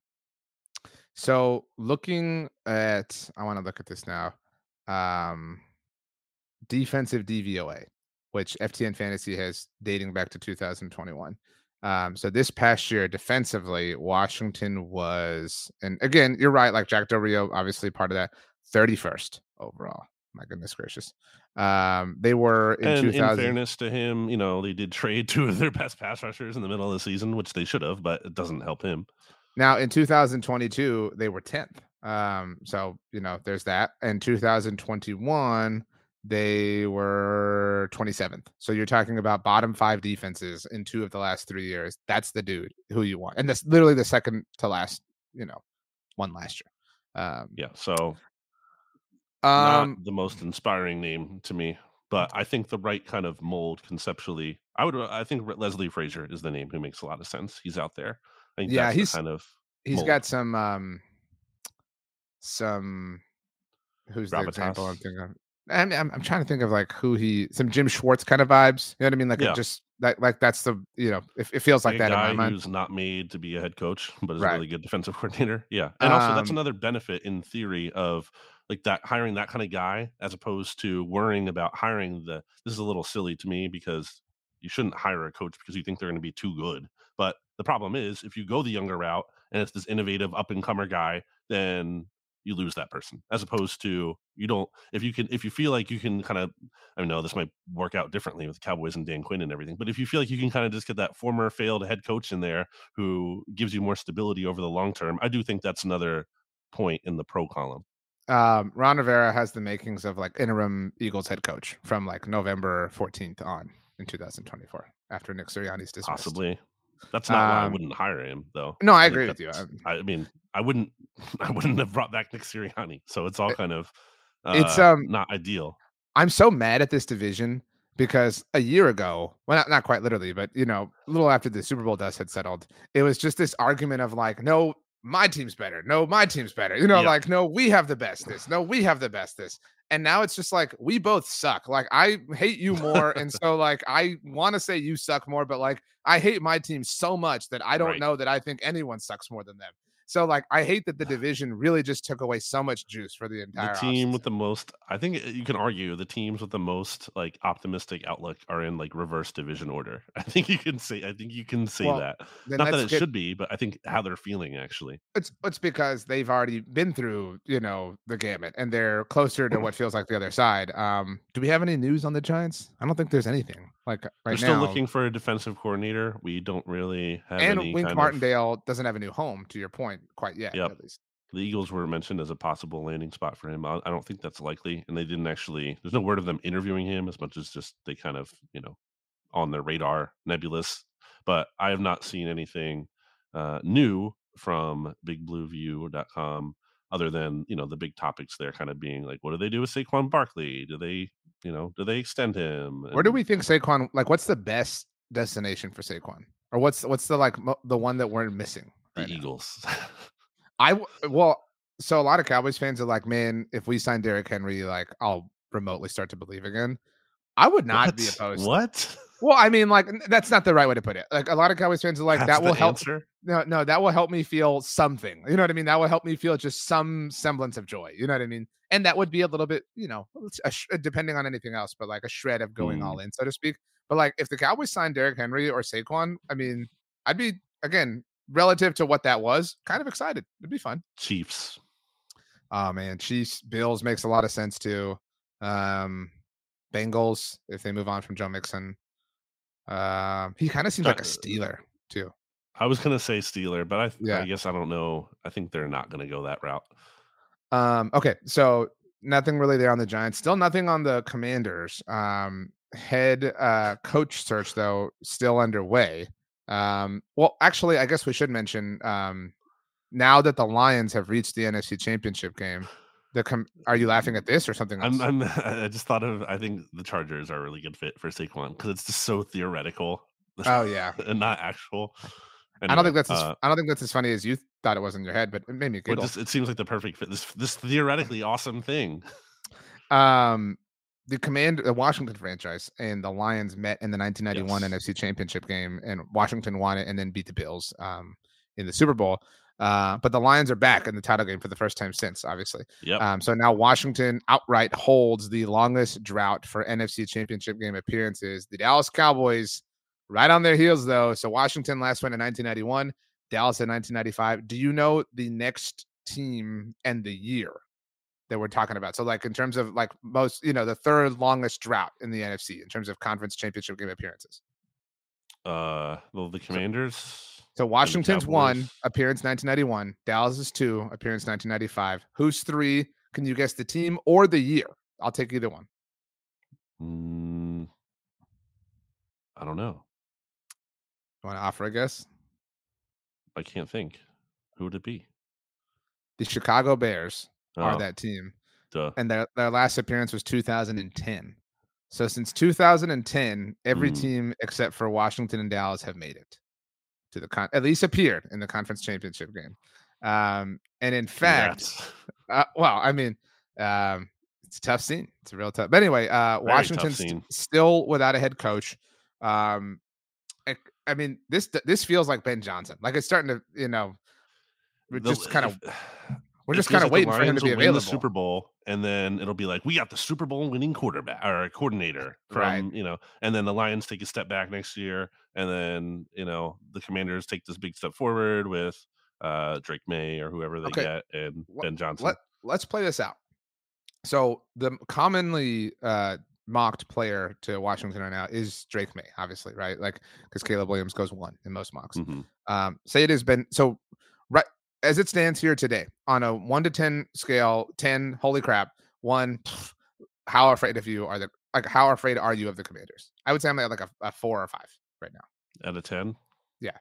So looking at, I want to look at this now. Um, defensive D V O A, which F T N Fantasy has dating back to two thousand twenty-one. Um, so this past year, defensively, Washington was, and again, you're right, like Jack Del Rio, obviously part of that, thirty-first overall. My goodness gracious. Um, they were in and two thousand. In fairness to him, you know, they did trade two of their best pass rushers in the middle of the season, which they should have, but it doesn't help him. Now in two thousand twenty-two, they were tenth. Um, so you know, there's that. And two thousand twenty-one, they were twenty-seventh. So you're talking about bottom five defenses in two of the last three years. That's the dude who you want. And that's literally the second to last, you know, one last year. Um, yeah. So um, not the most inspiring name to me, but I think the right kind of mold conceptually. I would, I think Leslie Frazier is the name who makes a lot of sense. He's out there. I think yeah, that's he's the kind of he's mold. got some, um, some, who's Gravitas. the example I'm thinking of? I'm, I'm I'm trying to think of like who he some Jim Schwartz kind of vibes. You know what I mean? Like yeah. it just like like that's the you know it, it feels like, like that. A guy in my who's mind. not made to be a head coach, but is right. a really good defensive coordinator. Yeah, and also that's um, another benefit in theory of like that hiring that kind of guy as opposed to worrying about hiring the. This is a little silly to me because You shouldn't hire a coach because you think they're going to be too good. But the problem is, if you go the younger route and it's this innovative up and comer guy, then you lose that person. As opposed to you don't. If you can, if you feel like you can kind of, I know this might work out differently with Cowboys and Dan Quinn and everything. But if you feel like you can kind of just get that former failed head coach in there who gives you more stability over the long term, I do think that's another point in the pro column. Um, Ron Rivera has the makings of like interim Eagles head coach from like November fourteenth on in two thousand twenty-four after Nick Sirianni's dismissed. Possibly. That's not um, why I wouldn't hire him, though. No, I, I agree with you. I mean, I wouldn't, I wouldn't have brought back Nick Sirianni. So it's all kind of, uh, it's um not ideal. I'm so mad at this division because a year ago, well, not, not quite literally, but you know, a little after the Super Bowl dust had settled, it was just this argument of like, no, my team's better. No, my team's better. You know, yep. like, no, we have the best this. No, we have the best this. And now it's just like, we both suck. Like, I hate you more. And so, like, I want to say you suck more, but like, I hate my team so much that I don't right. know that I think anyone sucks more than them. So, like, I hate that the division really just took away so much juice for the entire the team offseason. With the most, I think you can argue the teams with the most like optimistic outlook are in like reverse division order. I think you can say, I think you can say well, that. Not that it get, should be, but I think how they're feeling actually. It's it's because they've already been through, you know, the gamut and they're closer to what feels like the other side. Um, do we have any news on the Giants? I don't think there's anything. Like right They're still now, looking for a defensive coordinator. We don't really have and any. Wink kind Martindale of, doesn't have a new home, to your point, quite yet. Yep. At least the Eagles were mentioned as a possible landing spot for him. I, I don't think that's likely, and they didn't actually. There's no word of them interviewing him as much as just they kind of, you know, on their radar, nebulous. But I have not seen anything uh, new from big blue view dot com other than, you know, the big topics there kind of being like, what do they do with Saquon Barkley? Do they, you know, do they extend him? And, where do we think Saquon, like, what's the best destination for Saquon? Or what's what's the, like, mo- the one that we're missing? The right Eagles. I, well, so a lot of Cowboys fans are like, man, if we sign Derrick Henry, like, I'll remotely start to believe again. I would not what? be opposed. What? Well, I mean, like, that's not the right way to put it. Like, a lot of Cowboys fans are like, That's that will help. Answer? No, no, that will help me feel something. You know what I mean? That will help me feel just some semblance of joy. You know what I mean? And that would be a little bit, you know, a sh- depending on anything else, but like a shred of going mm. all in, so to speak. But like, if the Cowboys signed Derrick Henry or Saquon, I mean, I'd be, again, relative to what that was, kind of excited. It'd be fun. Chiefs. Oh man, Chiefs, Bills makes a lot of sense too. Um, Bengals, if they move on from Joe Mixon. Um, he kind of seems like a Steeler too. I was gonna say Steeler, but I, yeah. I guess I don't know. I think they're not gonna go that route. Um, okay, so nothing really there on the Giants. Still nothing on the Commanders. Um, head uh, coach search though still underway. Um, well, actually, I guess we should mention um, now that the Lions have reached the N F C Championship game. The com- are you laughing at this or something else? I'm, I'm, I just thought of. I think the Chargers are a really good fit for Saquon because it's just so theoretical. Oh yeah, and not actual. Anyway, I don't think that's. As, uh, I don't think that's as funny as you thought it was in your head, but it made me giggle. Just, it seems like the perfect fit. This this theoretically awesome thing. Um, the command, the Washington franchise and the Lions met in the nineteen ninety-one yes. N F C Championship game, and Washington won it and then beat the Bills um, in the Super Bowl. Uh, but the Lions are back in the title game for the first time since, obviously. Yep. Um, so now Washington outright holds the longest drought for N F C Championship game appearances. The Dallas Cowboys right on their heels, though. So Washington last won in nineteen ninety-one, Dallas in nineteen ninety-five. Do you know the next team and the year that we're talking about? So, like, in terms of, like, most, you know, the third longest drought in the N F C in terms of conference championship game appearances. Uh, well, the Commanders. So, So Washington's one, appearance nineteen ninety-one. Dallas is two, appearance nineteen ninety-five. Who's three? Can you guess the team or the year? I'll take either one. Mm, I don't know. You want to offer a guess? I can't think. Who would it be? The Chicago Bears oh, are that team. Duh. And their, their last appearance was two thousand ten. So since two thousand ten, every mm. team except for Washington and Dallas have made it. To the con- at least appeared in the conference championship game. Um, and in fact, uh, well, I mean, um, it's a tough scene. It's a real tough. But anyway, uh, Very Washington's st- still without a head coach. Um, I, I mean, this this feels like Ben Johnson. Like it's starting to, you know, just kind of. We're It just feels kind of like the waiting for him to Lions be will win the available. Super Bowl, and then it'll be like, we got the Super Bowl winning quarterback or coordinator from, Right. you know, and then the Lions take a step back next year, and then, you know, the Commanders take this big step forward with uh, Drake May or whoever they Okay. get and Let, Ben Johnson. let, let's play this out. So the commonly uh, mocked player to Washington right now is Drake May, obviously, right? Like, because Caleb Williams goes one in most mocks. Mhm. Um, say it has been so right as it stands here today on a one to ten scale. ten, holy crap. One, pff, how afraid of you are the like? How afraid are you of the Commanders? I would say I'm at like a, a four or five right now. Out of ten? Yeah.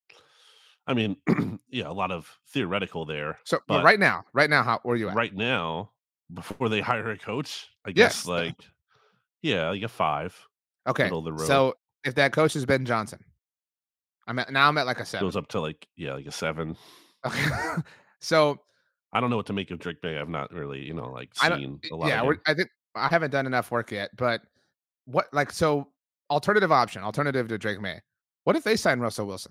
I mean, yeah, a lot of theoretical there. So, but but right now, right now, how where are you at? right now, before they hire a coach, I Yes. guess like, yeah, like a five. Okay. Middle of the road. So if that coach is Ben Johnson, I'm at now I'm at like a seven. Goes up to like, yeah, like a seven. Okay. So I don't know what to make of Drake May. I've not really, you know, like I seen don't. a lot Yeah, of we're, him. I think I haven't done enough work yet. But what, like, so alternative option, alternative to Drake May. What if they sign Russell Wilson?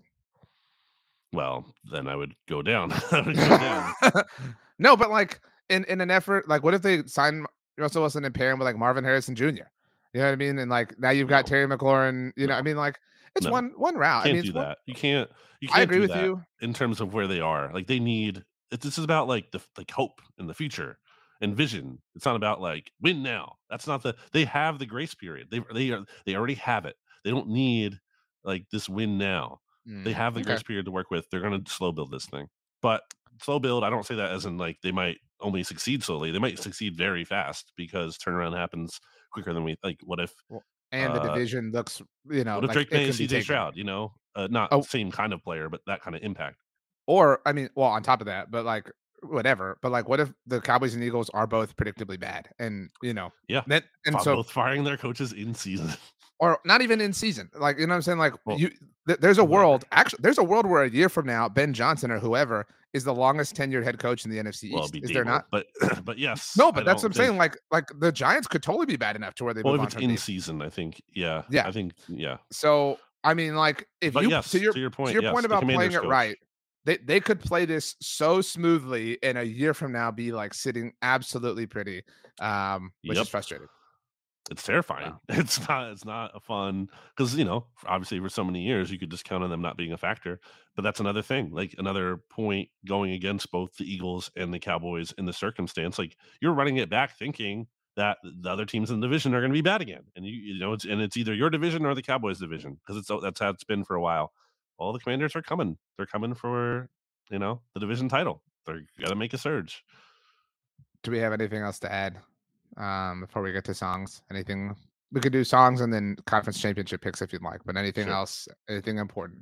Well, then I would go down. I would go down. No, but like in in an effort, like, what if they sign Russell Wilson and pair him with like Marvin Harrison Junior? You know what I mean? And like now you've got No. Terry McLaurin. You know, No. I mean, like it's No. one one route. You I can't mean, do it's one, that. You can't. You I can't agree do with that you. in terms of where they are. Like they need. It, this is about like the like hope in the future and vision. It's not about like win now. That's not the. They have the grace period. They they are they already have it. They don't need like this win now. They Mm, have the okay. grace period to work with. They're going to slow build this thing. But slow build, I don't say that as in like they might only succeed slowly. They might succeed very fast because turnaround happens quicker than we like. What if Well, and the uh, division looks, you know, what if like Drake it May, can be C J taken. Stroud? You know, uh, not Oh. same kind of player, but that kind of impact. Or I mean, well, on top of that, but like whatever. But like, what if the Cowboys and Eagles are both predictably bad, and you know, Yeah, then and Fi- so both firing their coaches in season. or not even in season, like you know what I'm saying? Like Well, you, th- there's a whatever. world. Actually, there's a world where a year from now, Ben Johnson or whoever is the longest tenured head coach in the N F C Well, East. it'd be Is there Dable, not? But but yes. No, I but that's what I'm don't think- saying. Like like the Giants could totally be bad enough to where they Well, move if on it's from in Dable. season, I think. Yeah. Yeah. I think. Yeah. So I mean, like if But you yes, to your to your point, to your yes, point the about playing Commanders it coach. right, they they could play this so smoothly, and a year from now be like sitting absolutely pretty, um, which Yep. is frustrating. It's terrifying. It's not. It's not a fun because you know, obviously, for so many years, you could just count on them not being a factor. But that's another thing, like another point going against both the Eagles and the Cowboys in the circumstance. Like you're running it back, thinking that the other teams in the division are going to be bad again, and you, you know, it's and it's either your division or the Cowboys division because it's that's how it's been for a while. All the Commanders are coming. They're coming for you know the division title. They're got to make a surge. Do we have anything else to add um, before we get to songs? Anything we could do songs and then conference championship picks if you'd like. But anything Sure. else? Anything important?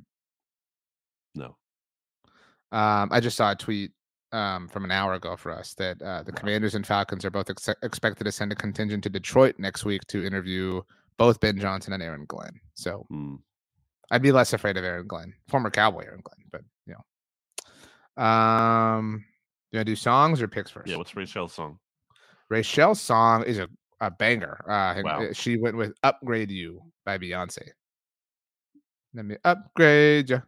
No. Um, I just saw a tweet um, from an hour ago for us that uh, the Wow. Commanders and Falcons are both ex- expected to send a contingent to Detroit next week to interview both Ben Johnson and Aaron Glenn. So Hmm. I'd be less afraid of Aaron Glenn, former Cowboy Aaron Glenn. But you know, um, you want to do songs or picks first? Yeah. What's Rachel's song? Rachel's song is a, a banger. Uh, and, Wow. uh, She went with "Upgrade You" by Beyonce. Let me upgrade you.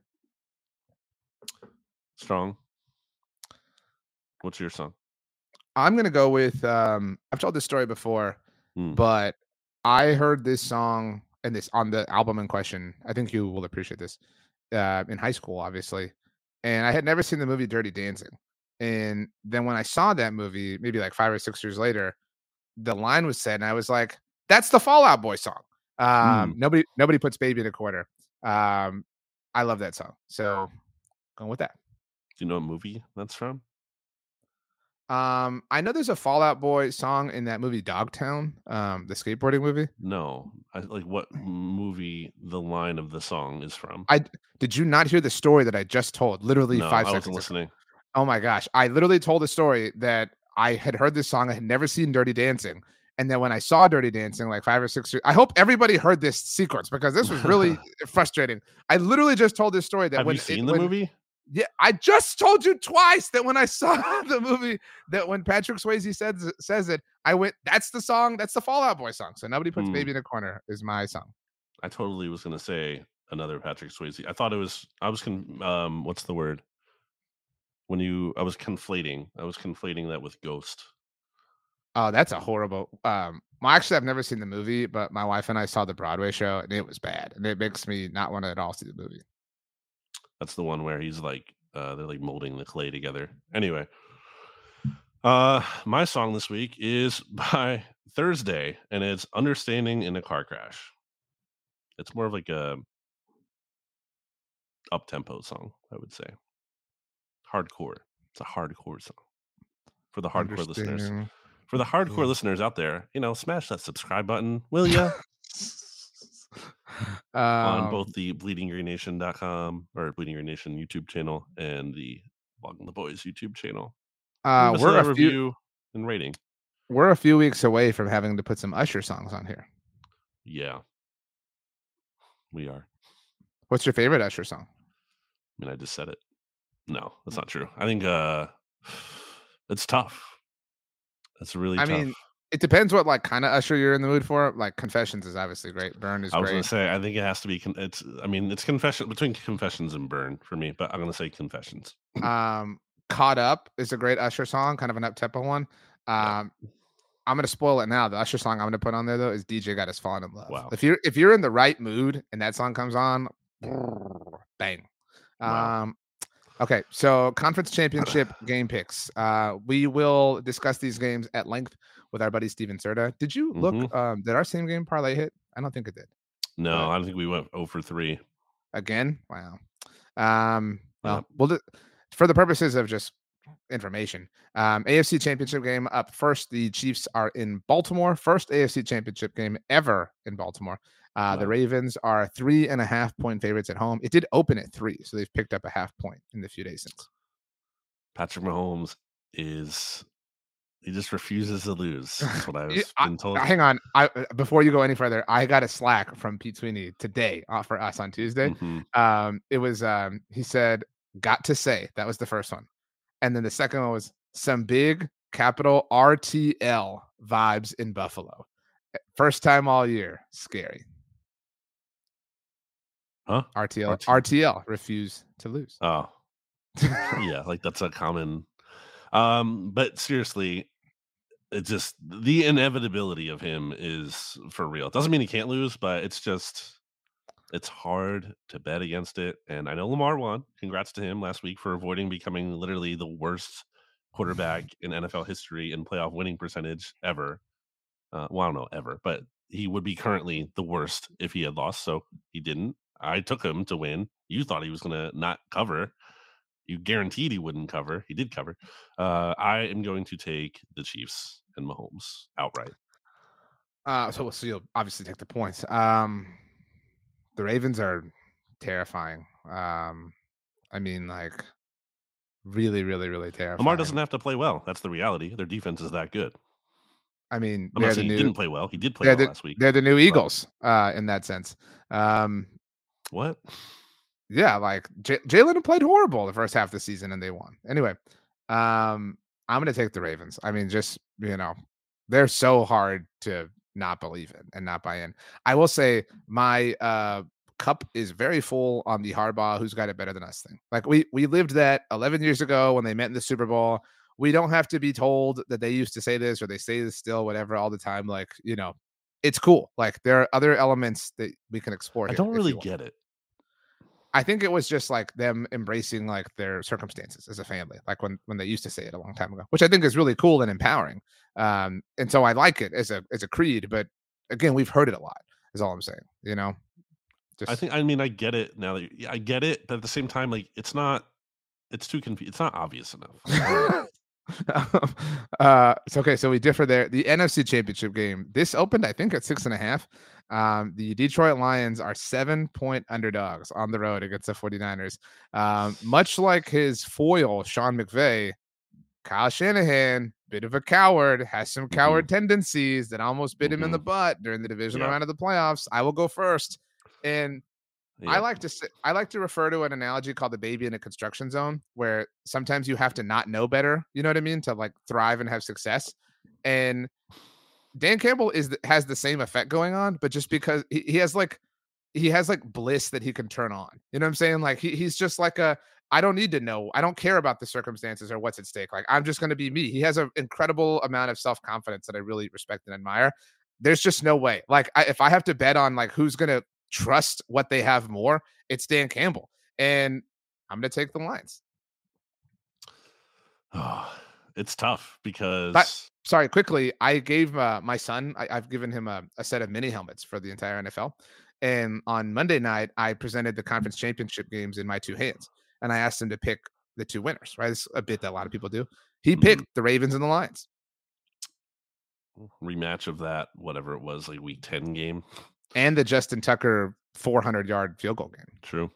Strong. What's your song? I'm gonna go with. Um, I've told this story before, Hmm. but I heard this song and this on the album in question. I think you will appreciate this. Uh, in high school, obviously, and I had never seen the movie Dirty Dancing. And then when I saw that movie, maybe like five or six years later, the line was said, and I was like, "That's the Fall Out Boy song." Um, Mm. Nobody, nobody puts "Baby in a Corner." Um, I love that song, so going with that. Do you know what movie that's from? Um, I know there's a Fall Out Boy song in that movie Dogtown, um, the skateboarding movie. No, I, like what movie the line of the song is from. I did you not hear the story that I just told? Literally no, five I seconds wasn't ago. listening. Oh my gosh, I literally told a story that I had heard this song. I had never seen Dirty Dancing, and then when I saw Dirty Dancing, like five or six years, I hope everybody heard this sequence because this was really frustrating. I literally just told this story that Have when you seen it, the when, movie? Yeah, I just told you twice that when I saw the movie, that when Patrick Swayze says says it, I went, "That's the song. That's the Fall Out Boy song." So nobody puts Hmm. "Baby in a Corner" is my song. I totally was gonna say another Patrick Swayze. I thought it was. I was con. Um, what's the word? when you, I was conflating. I was conflating that with Ghost. Oh, that's a horrible. Um, well, actually, I've never seen the movie, but my wife and I saw the Broadway show, and it was bad, and it makes me not want to at all see the movie. That's the one where he's like, uh, they're like molding the clay together. Anyway, uh, my song this week is by Thursday, and it's "Understanding in a Car Crash." It's more of like a up tempo song, I would say. Hardcore. It's a hardcore song for the hardcore listeners. Understanding. For the hardcore Yeah. listeners out there, you know, smash that subscribe button, will ya? On Um, both the bleeding green nation dot com or Bleeding Green Nation YouTube channel and the Blogging the Boys YouTube channel. uh, Leave us we're a a few review and rating. we're a few weeks away from having to put some Usher songs on here. Yeah, we are. What's your favorite Usher song? I mean, I just said it. No, that's not true. I think uh it's tough. It's really I tough. mean, it depends what like kind of Usher you're in the mood for. Like Confessions is obviously great. Burn is I was great. gonna say I think it has to be. Con- it's. I mean, it's confession between Confessions and Burn for me, but I'm gonna say Confessions. Um, Caught Up is a great Usher song, kind of an up tempo one. Um, Yeah. I'm gonna spoil it now. The Usher song I'm gonna put on there though is D J Got Us Falling in Love. Wow. If you're if you're in the right mood and that song comes on, bang. Wow. Um, okay, so conference championship game picks. Uh, we will discuss these games at length with our buddy Steven Serta. Did you look? Mhm. Um, did our same game parlay hit? I don't think it did. No, But- I don't think we went zero for three. Again, wow. Um, well, Yep. we'll do, for the purposes of just information. Um, A F C Championship game up first. The Chiefs are in Baltimore. First A F C Championship game ever in Baltimore. Uh, The Wow. Ravens are three and a half point favorites at home. It did open at three, so they've picked up a half point in the few days since. Patrick Mahomes is he just refuses to lose. That's what I Yeah, was I- been told. Hang on, I before you go any further, I got a Slack from Pete Sweeney today uh, for us on Tuesday. Mhm. Um, it was um, he said, "Got to say," that was the first one, and then the second one was some big capital R T L vibes in Buffalo. First time all year, scary. Huh? R T L, R T L. R T L, refuse to lose. Oh, yeah, like that's a common. Um, but seriously, it just the inevitability of him is for real. It doesn't mean he can't lose, but it's just it's hard to bet against it. And I know Lamar won. Congrats to him last week for avoiding becoming literally the worst quarterback in N F L history in playoff winning percentage ever. Uh, well, I don't know ever, but he would be currently the worst if he had lost. So he didn't. I took him to win. You thought he was going to not cover. You guaranteed he wouldn't cover. He did cover. Uh, I am going to take the Chiefs and Mahomes outright. Uh, so, so you'll obviously take the points. Um, the Ravens are terrifying. Um, I mean, like, really, really, really terrifying. Lamar doesn't have to play well. That's the reality. Their defense is that good. I mean, I'm they're not the saying he new. didn't play well. He did play They're well the, last week. they're the new Eagles uh, in that sense. Um, What? yeah, like J- Jalen played horrible the first half of the season and they won. Anyway, um, I'm gonna take the Ravens. I mean, just you know, they're so hard to not believe in and not buy in. I will say my uh cup is very full on the Harbaugh who's got it better than us thing. Like we we lived that eleven years ago when they met in the Super Bowl. We don't have to be told that they used to say this or they say this still, whatever, all the time. Like, you know, it's cool. Like there are other elements that we can explore. I here don't if really you want. get it. I think it was just like them embracing like their circumstances as a family, like when when they used to say it a long time ago, which I think is really cool and empowering. Um, and so I like it as a as a creed, but again, we've heard it a lot. Is all I'm saying. You know, just I think. I mean, I get it now. That you, yeah, I get it, but at the same time, like it's not. It's too confusing. It's not obvious enough. uh, it's okay. So we differ there. The N F C Championship game. This opened, I think, at six and a half. Um, the Detroit Lions are seven point underdogs on the road against the 49ers. Um, much like his foil, Sean McVay, Kyle Shanahan, bit of a coward, has some coward tendencies that almost bit him in the butt during the divisional Yeah. round of the playoffs. I will go first. And I Yeah. like to say, I like to refer to an analogy called the baby in a construction zone, where sometimes you have to not know better. You know what I mean? To like thrive and have success. And Dan Campbell is the, has the same effect going on, but just because he, he has like he has like bliss that he can turn on. You know what I'm saying? Like he, he's just like a I don't need to know. I don't care about the circumstances or what's at stake. Like, I'm just going to be me. He has an incredible amount of self-confidence that I really respect and admire. There's just no way. Like, I, if I have to bet on like who's going to trust what they have more, it's Dan Campbell. And I'm going to take the Lions. Oh, it's tough because. But, sorry, quickly, I gave uh, my son, I, I've given him a, a set of mini helmets for the entire N F L. And on Monday night, I presented the conference championship games in my two hands. And I asked him to pick the two winners, right? It's a bit that a lot of people do. He picked mm-hmm. the Ravens and the Lions. Rematch of that, whatever it was, like week ten game. And the Justin Tucker four hundred yard field goal game. True.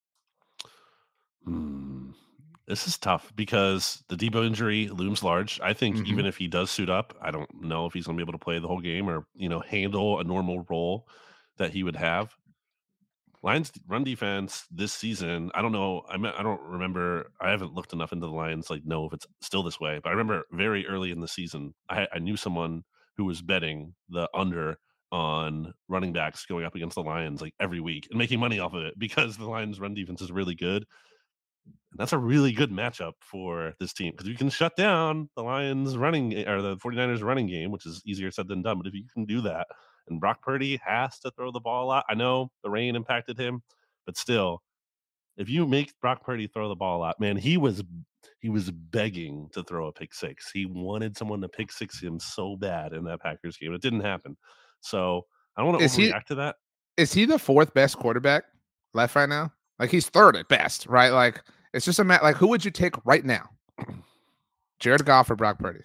Hmm. This is tough because the Debo injury looms large. I think mm-hmm. even if he does suit up, I don't know if he's going to be able to play the whole game or, you know, handle a normal role that he would have. Lions run defense this season, I don't know. I mean, I don't remember. I haven't looked enough into the Lions, like, know if it's still this way. But I remember very early in the season, I, I knew someone who was betting the under on running backs going up against the Lions like every week and making money off of it because the Lions run defense is really good. And that's a really good matchup for this team because you can shut down the Lions running or the 49ers running game, which is easier said than done. But if you can do that, and Brock Purdy has to throw the ball a lot. I know the rain impacted him, but still, if you make Brock Purdy throw the ball a lot, man, he was he was begging to throw a pick six. He wanted someone to pick six him so bad in that Packers game. It didn't happen. So I don't want to overreact to that. Is he the fourth best quarterback left right now? Like, he's third at best, right? Like, it's just a matter. Like, who would you take right now? Jared Goff or Brock Purdy?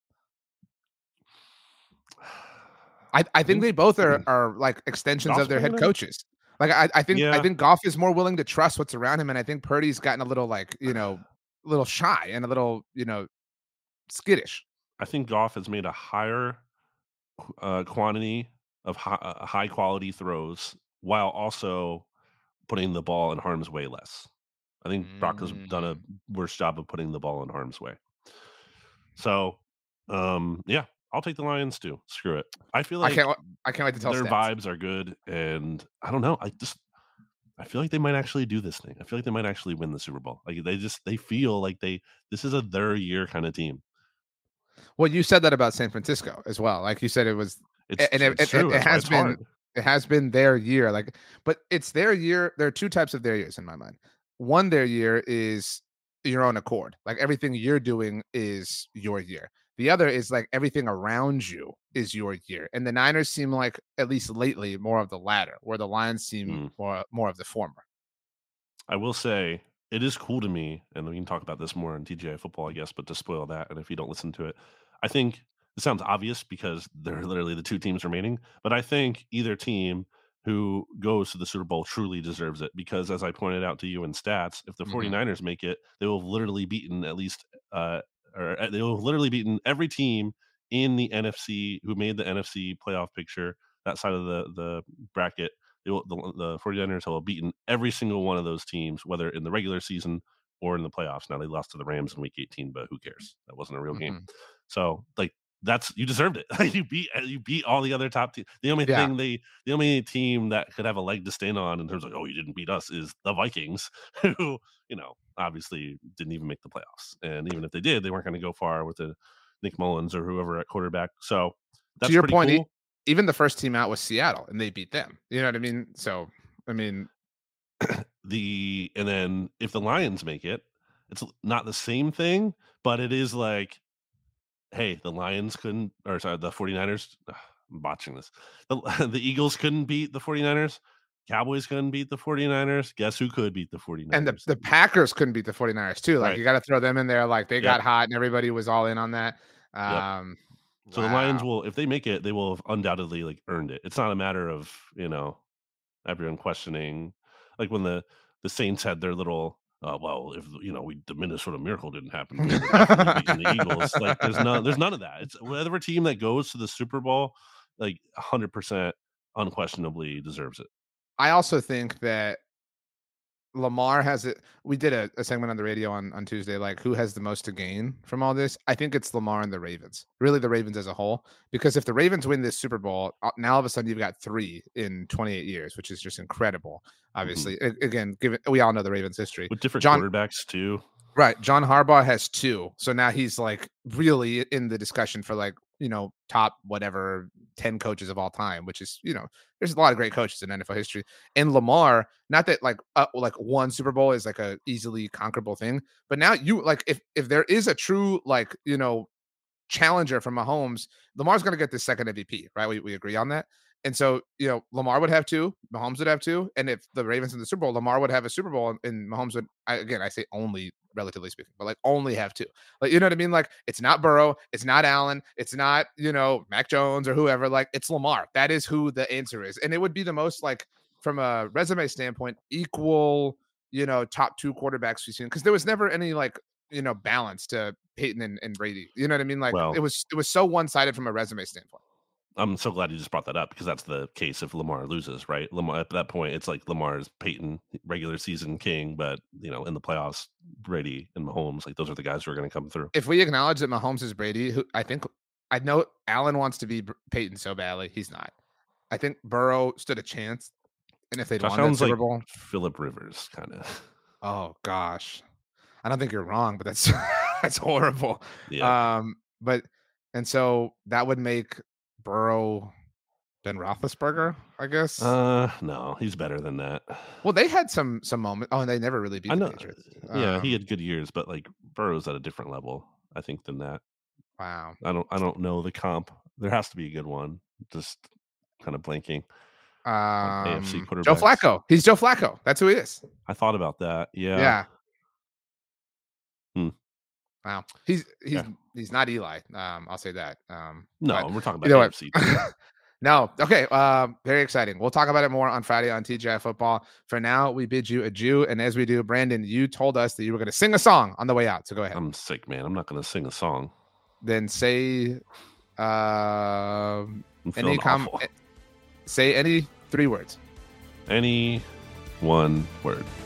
I, I think they both are, are like extensions Goff's of their head coaches. Like, I, I think yeah. I think Goff is more willing to trust what's around him, and I think Purdy's gotten a little like, you know, a little shy and a little, you know, skittish. I think Goff has made a higher uh, quantity of high, uh, high quality throws while also putting the ball in harm's way less. I think mm. Brock has done a worse job of putting the ball in harm's way. So, um, yeah. I'll take the Lions too. Screw it. I feel like I can't. I can't wait to tell their stats. vibes are good, and I don't know. I just I feel like they might actually do this thing. I feel like they might actually win the Super Bowl. Like they just they feel like they this is a their year kind of team. Well, you said that about San Francisco as well. Like you said, it was, it's, and it's it, true. it, it has been hard. it has been their year. Like, but it's their year. There are two types of their years in my mind. One, their year is your own accord. Like everything you're doing is your year. The other is like everything around you is your year. And the Niners seem like, at least lately, more of the latter, where the Lions seem mm. more, more of the former. I will say it is cool to me, and we can talk about this more in T G I football, I guess, but to spoil that, and if you don't listen to it, I think it sounds obvious because they're literally the two teams remaining, but I think either team who goes to the Super Bowl truly deserves it because, as I pointed out to you in stats, if the mm-hmm. 49ers make it, they will have literally beaten at least uh, or they'll have literally beaten every team in the N F C who made the N F C playoff picture, that side of the, the bracket. They will, the, the 49ers will have beaten every single one of those teams, whether in the regular season or in the playoffs. Now, they lost to the Rams in week eighteen, but who cares? That wasn't a real mm-hmm. game. So, like, that's you deserved it. you beat you beat all the other top teams. The only yeah. thing they the only team that could have a leg to stand on in terms of, oh, you didn't beat us is the Vikings, who, you know, obviously didn't even make the playoffs. And even if they did, they weren't going to go far with the Nick Mullins or whoever at quarterback. So that's to your pretty point. Cool. Even the first team out was Seattle, and they beat them. You know what I mean? So I mean, the and then if the Lions make it, it's not the same thing, but it is like, hey, the Lions couldn't, or sorry, the 49ers, ugh, I'm botching this. The, the Eagles couldn't beat the 49ers. Cowboys couldn't beat the 49ers. Guess who could beat the 49ers? And the, the Packers couldn't beat the 49ers too. Like, right. you got to throw them in there. Like, they yep. got hot and everybody was all in on that. Um, yep. So wow. the Lions will, if they make it, they will have undoubtedly like earned it. It's not a matter of, you know, everyone questioning. Like when the, the Saints had their little, Uh, well, if you know, we the Minnesota Miracle didn't happen, we were definitely beating the Eagles. Like, there's none, there's none of that. It's whatever team that goes to the Super Bowl, like one hundred percent unquestionably deserves it. I also think that Lamar has it. We did a, a segment on the radio on, on Tuesday, like who has the most to gain from all this. I think it's Lamar and the Ravens, really the Ravens as a whole, because if the Ravens win this Super Bowl, now all of a sudden you've got three in twenty-eight years, which is just incredible. Obviously, mm-hmm. again, given we all know the Ravens history with different John, quarterbacks too. Right. John Harbaugh has two. So now he's like really in the discussion for like, you know, top whatever ten coaches of all time, which is, you know, there's a lot of great coaches in N F L history. And Lamar, not that like uh, like one Super Bowl is like a easily conquerable thing, but now you like if if there is a true like, you know, challenger from Mahomes, Lamar's going to get this second M V P, right? We we agree on that. And so, you know, Lamar would have two, Mahomes would have two. And if the Ravens in the Super Bowl, Lamar would have a Super Bowl and Mahomes would, I, again, I say only relatively speaking, but like only have two. Like, you know what I mean? Like it's not Burrow, it's not Allen, it's not, you know, Mac Jones or whoever, like it's Lamar. That is who the answer is. And it would be the most like from a resume standpoint, equal, you know, top two quarterbacks we've seen. Cause there was never any like, you know, balance to Peyton and, and Brady. You know what I mean? Like well, it was, it was so one-sided from a resume standpoint. I'm so glad you just brought that up because that's the case if Lamar loses, right? Lamar at that point, it's like Lamar's Peyton, regular season king, but you know, in the playoffs, Brady and Mahomes, like those are the guys who are going to come through. If we acknowledge that Mahomes is Brady, who I think I know Allen wants to be Peyton so badly, he's not. I think Burrow stood a chance, and if they'd won that Super like Bowl, Phillip Rivers kind of. Oh gosh, I don't think you're wrong, but that's that's horrible. Yeah. Um, but and so that would make Burrow Ben Roethlisberger, I guess. Uh, no, he's better than that. Well, they had some some moments. Oh, and they never really beat I the know. Patriots. Yeah, um, he had good years, but like Burrow's at a different level, I think, than that. Wow. I don't. I don't know the comp. There has to be a good one. Just kind of blanking. Um, A F C quarterbacks. Joe Flacco. He's Joe Flacco. That's who he is. I thought about that. Yeah. Yeah. Hmm. Wow. He's he's yeah. he's not Eli. Um, I'll say that. Um, no, we're talking about A F C. No. Okay. Um, very exciting. We'll talk about it more on Friday on T G I Football. For now, we bid you adieu. And as we do, Brandon, you told us that you were going to sing a song on the way out. So go ahead. I'm sick, man. I'm not going to sing a song. Then say uh, any com- say any three words. Any one word.